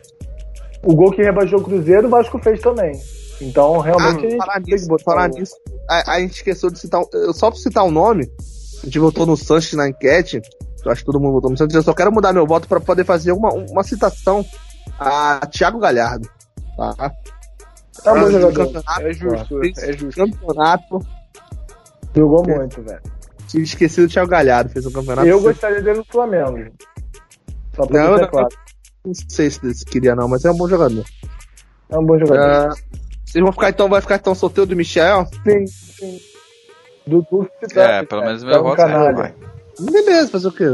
O gol que rebaixou o Cruzeiro, o Vasco fez também. Então, realmente, a gente falar tem que nisso, botar falar o- nisso a, a gente esqueceu de citar. um- Eu só pra citar o nome, a gente votou no Sanches na enquete. Eu acho que todo mundo votou no Sanches. Eu só quero mudar meu voto pra poder fazer uma, uma citação a Thiago Galhardo. Tá? É um bom Fez um jogador. campeonato, É justo, fez é justo. campeonato. Jogou muito, velho. Tinha esquecido o Thiago Galhardo, fez um campeonato. Eu gostaria dele no Flamengo. Só pra Não, deixar não. claro. Não sei se se queria, não, mas é um bom jogador. É um bom jogador. Ah, vocês vão ficar então, vai ficar então solteiro do Michel? Sim, sim. Dudu se É, pelo menos meu voto é, vai. Beleza, fazer o quê?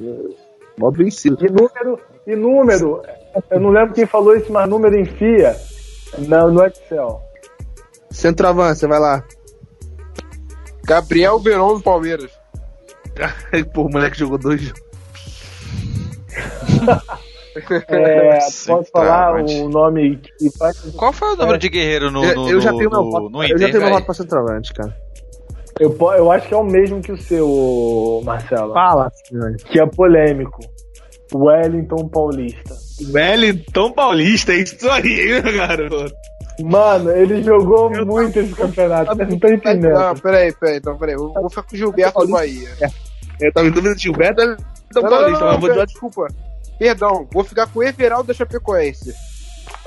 Modo vencido. E número, e número, eu não lembro quem falou isso, mas número enfia no, no Excel. Centroavante, você vai lá. Gabriel Verón do Palmeiras. Pô, o moleque jogou dois jogos. É, posso falar Centroavante. o nome que faz. Qual foi o número de guerreiro no, Eu, no, eu já no, tenho meu no, voto. no Eu já Inter, tenho meu velho? voto pra centroavante, cara. Eu, po- eu acho que é o mesmo que o seu, Marcelo. Fala, senhor. Que é polêmico. Wellington Paulista. Wellington Paulista, é isso aí, garoto. Mano, ele jogou muito esse campeonato. Eu não tô Não, entendendo. peraí, peraí, então peraí. Eu vou ficar com o Gilberto do Bahia. Eu tava em dúvida de Gilberto ou Wellington Não, não, Paulista, não, mas vou pera- de desculpa. Perdão, vou ficar com o Everaldo da Chapecoense.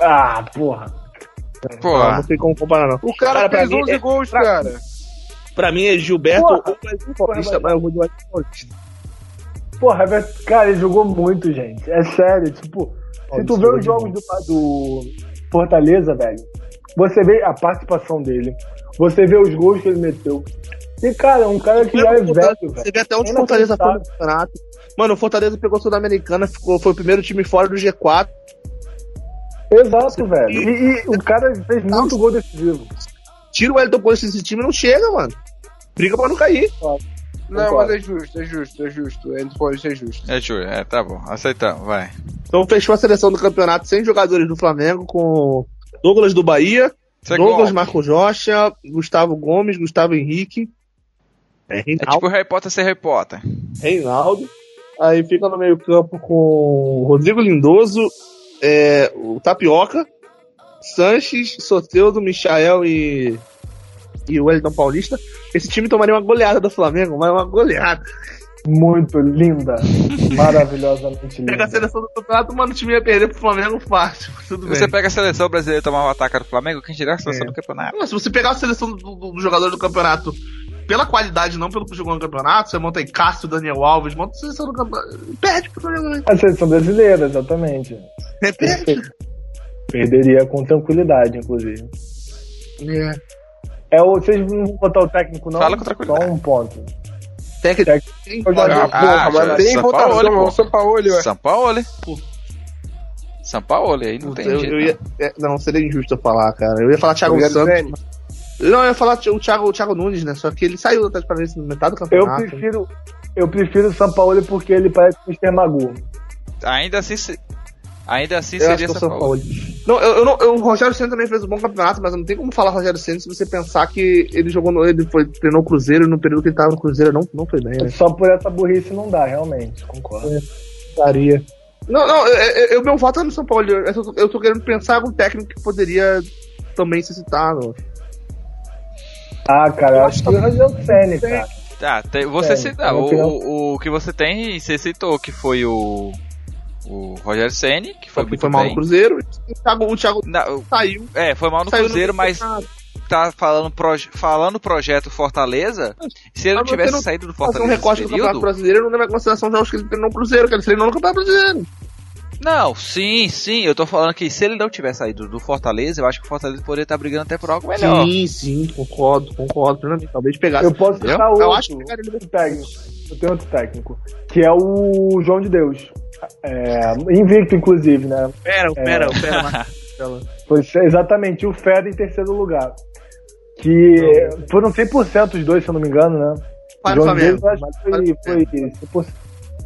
Ah, porra. Porra. Não, não tem como comparar, não. O cara, Cara, fez pra mim onze é- gols, pra- cara. Pra mim é Gilberto Porra. ou Brasil Paulista, mas eu vou de Brasil Paulista. Porra, velho, cara, ele jogou muito, gente. É sério, tipo, se tu vê os jogos do, do Fortaleza, velho, você vê a participação dele, você vê os gols que ele meteu. E, cara, um cara que já é velho, velho. Você vê até onde o Fortaleza foi no campeonato. Mano, o Fortaleza pegou a Sul-Americana, ficou, foi o primeiro time fora do G quatro. Exato, velho. E, e o cara fez muito gol decisivo. Tira o Wellington Paulista desse time, não chega, mano. Briga pra não cair. Não, Concordo. mas é justo, é justo, é justo. Ele pode ser justo. É, Júlio, é, tá bom, aceitamos, vai. Então fechou a seleção do campeonato sem jogadores do Flamengo, com Douglas do Bahia, Você Douglas gosta. Marco Rocha, Gustavo Gomes, Gustavo Henrique, é, É Reinaldo, tipo Harry Potter ser Harry Potter. Reinaldo. Aí fica no meio campo com Rodrigo Lindoso, é, o Tapioca, Sanches, Soteldo, Michael e, e o Wellington Paulista. Esse time tomaria uma goleada do Flamengo, mas uma goleada. Muito linda. Maravilhosamente Pega linda. a seleção do campeonato, mano, o time ia perder pro Flamengo fácil. Tudo Se bem. você pega a seleção brasileira e tomar um ataque do Flamengo, quem dirá a seleção É. do campeonato? Não, se você pegar a seleção do, do, do jogador do campeonato pela qualidade, não pelo que jogou no campeonato, você monta aí Cássio, Daniel Alves, monta a seleção do campeonato. Perde pro Flamengo. A seleção brasileira, exatamente. Perderia com tranquilidade, inclusive. É. É, o- vocês não vão botar o técnico, não? Fala com tranquilidade. Só um ponto. Técnico. Eu já Ah, dei- porra, mas já- tem São votação, Paulo, é o pô. São Paulo, ué. São Paulo? São Paulo, aí não tem eu, jeito. eu ia, é, não, seria injusto eu falar, cara. Eu ia falar Thiago Rogério Santos. Ceni. Não, eu ia falar o Thiago, o Thiago Nunes, né? Só que ele saiu do Atlético Paranaense no metade do Eu campeonato. prefiro, eu prefiro o São Paulo porque ele parece o mister Magoo. não. Ainda assim, se- ainda assim Eu acho seria que é o São São Paulo. Paulo. Não, eu, eu não, eu- o Rogério Ceni também fez um bom campeonato, mas não tem como falar Rogério Ceni se você pensar que ele jogou no, ele foi, treinou o Cruzeiro e no período que ele tava no Cruzeiro não, não foi bem, né? Só por essa burrice não dá, realmente. Concordo. Daria. Não, não, eu, eu, eu- meu voto é no São Paulo. Eu, tô- eu tô querendo pensar um técnico que poderia também ser citado. Ah, cara, eu acho que o Rogério Ceni, cara. Tá, tem- você É, cita, é uma o, opinião. o, o que você tem, você citou que foi o, o Rogério Ceni, que foi Só que muito foi mal bem. no Cruzeiro. O Thiago, o Thiago Não, saiu. é, foi mal no saiu Cruzeiro, mas campeonato. tá falando, proje falando projeto Fortaleza, se ele não Mas você tivesse não saído do Fazer Fortaleza um recorte do nesse Campeonato período... Brasileiro, eu não leva em consideração os jogos que ele treinou no Cruzeiro, que ele treinou no Campeonato Brasileiro. Não, sim, sim, eu tô falando que se ele não tivesse saído do Fortaleza, eu acho que o Fortaleza poderia estar brigando até por algo melhor. Sim, sim, concordo, concordo plenamente. Talvez pegasse. Eu posso entendeu? citar outro, Eu acho que pegaria ele outro técnico. Eu tenho outro técnico. Que é o João de Deus. É, invicto, inclusive, né? Pera, É. pera, pera, Marcelo. Foi exatamente o Fed em terceiro lugar. Que foram cem por cento os dois, se eu não me engano, né? Para o o João de Deus, Flamengo. eu acho que foi, foi cem por cento.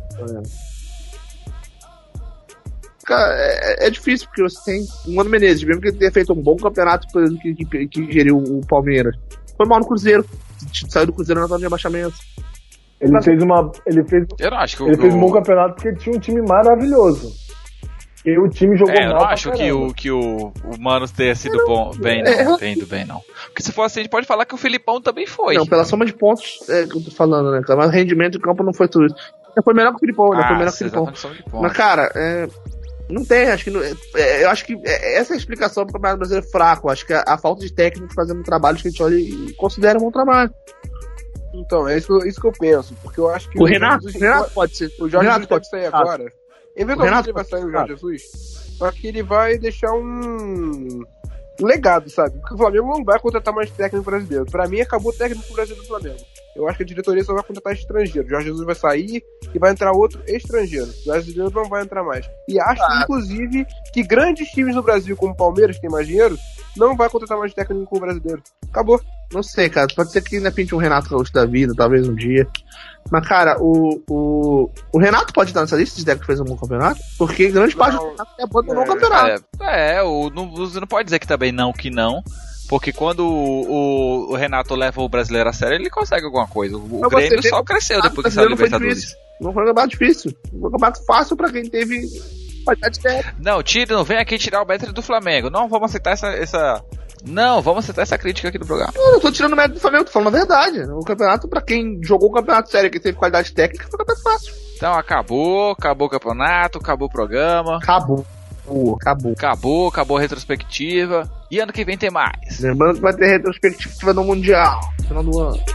Cara, é, é difícil, porque você tem o Mano Menezes, mesmo que ele tenha feito um bom campeonato, por exemplo, que, que, que geriu o Palmeiras. Foi mal no Cruzeiro. Saiu do Cruzeiro na zona de abaixamento. Ele fez uma. Ele fez, Eu não acho que o... ele fez um bom o- campeonato porque ele tinha um time maravilhoso. E o time jogou É, eu mal. não pra acho que caramba. o, que o, o Mano tenha sido bom, bem, é, não. Bem do bem, não. Porque se for assim, a gente pode falar que o Filipão também foi. Não, pela soma de pontos é, que eu tô falando, né? Mas o rendimento de campo não foi tudo isso. Ele foi melhor que o Filipão, né? Foi Ah, melhor que o vocês Filipão. estão falando de pontos. Mas, cara, é, não tem, acho que. Não, é, eu acho que é, essa é a explicação pro Campeonato Brasileiro fraco. Acho que a, a falta de técnico fazendo trabalhos que a gente olha e considera um bom trabalho. Então, é isso, isso que eu penso, porque eu acho que... O Renato, Jesus- o Renato pode ser. O Jorge Renato Jesus pode sair agora. O Eventualmente Renato ele vai sair o pode- Jorge Jesus. Só que ele vai deixar um um legado, sabe? Porque o Flamengo não vai contratar mais técnico brasileiro. Pra mim, acabou o técnico brasileiro do Flamengo. Eu acho que a diretoria só vai contratar estrangeiro. O Jorge Jesus vai sair e vai entrar outro estrangeiro. O brasileiro não vai entrar mais. E acho, Ah. inclusive, que grandes times do Brasil, como o Palmeiras, que tem mais dinheiro, não vai contratar mais técnico brasileiro. Acabou. Não sei, cara. Pode ser que ainda pinte um Renato Gaúcho da vida, talvez um dia. Mas, cara, o, o, o Renato pode estar nessa lista de técnico que fez um bom campeonato? Porque grande parte Não. do Renato abandonou o É, campeonato. É, é o, não, você não pode dizer que também não, que não. Porque quando o, o, o Renato leva o brasileiro a sério, ele consegue alguma coisa. O, o Mas Grêmio você vê só que cresceu o depois que saiu do brasileiro foi Libertadores. difícil. Não foi um campeonato difícil. Foi um campeonato fácil pra quem teve qualidade técnica. Não, tira, não vem aqui tirar o mérito do Flamengo. Não vamos aceitar essa, essa. Não, vamos aceitar essa crítica aqui do programa. Eu não tô tirando o mérito do Flamengo, tô falando a verdade. O campeonato, pra quem jogou o campeonato sério, que teve qualidade técnica, foi um campeonato fácil. Então acabou, acabou o campeonato, acabou o programa. Acabou. Pô, acabou. Acabou, acabou a retrospectiva. E ano que vem tem mais. Lembrando que vai ter retrospectiva no Mundial, no final do ano.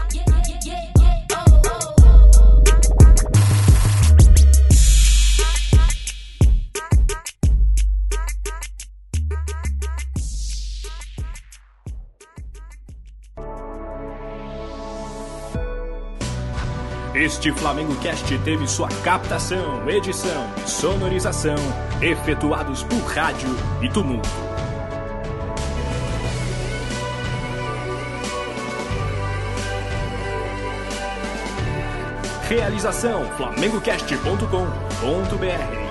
Este Flamengo Cast teve sua captação, edição e sonorização efetuados por Rádio e Tumulto. Realização flamengo cast ponto com ponto br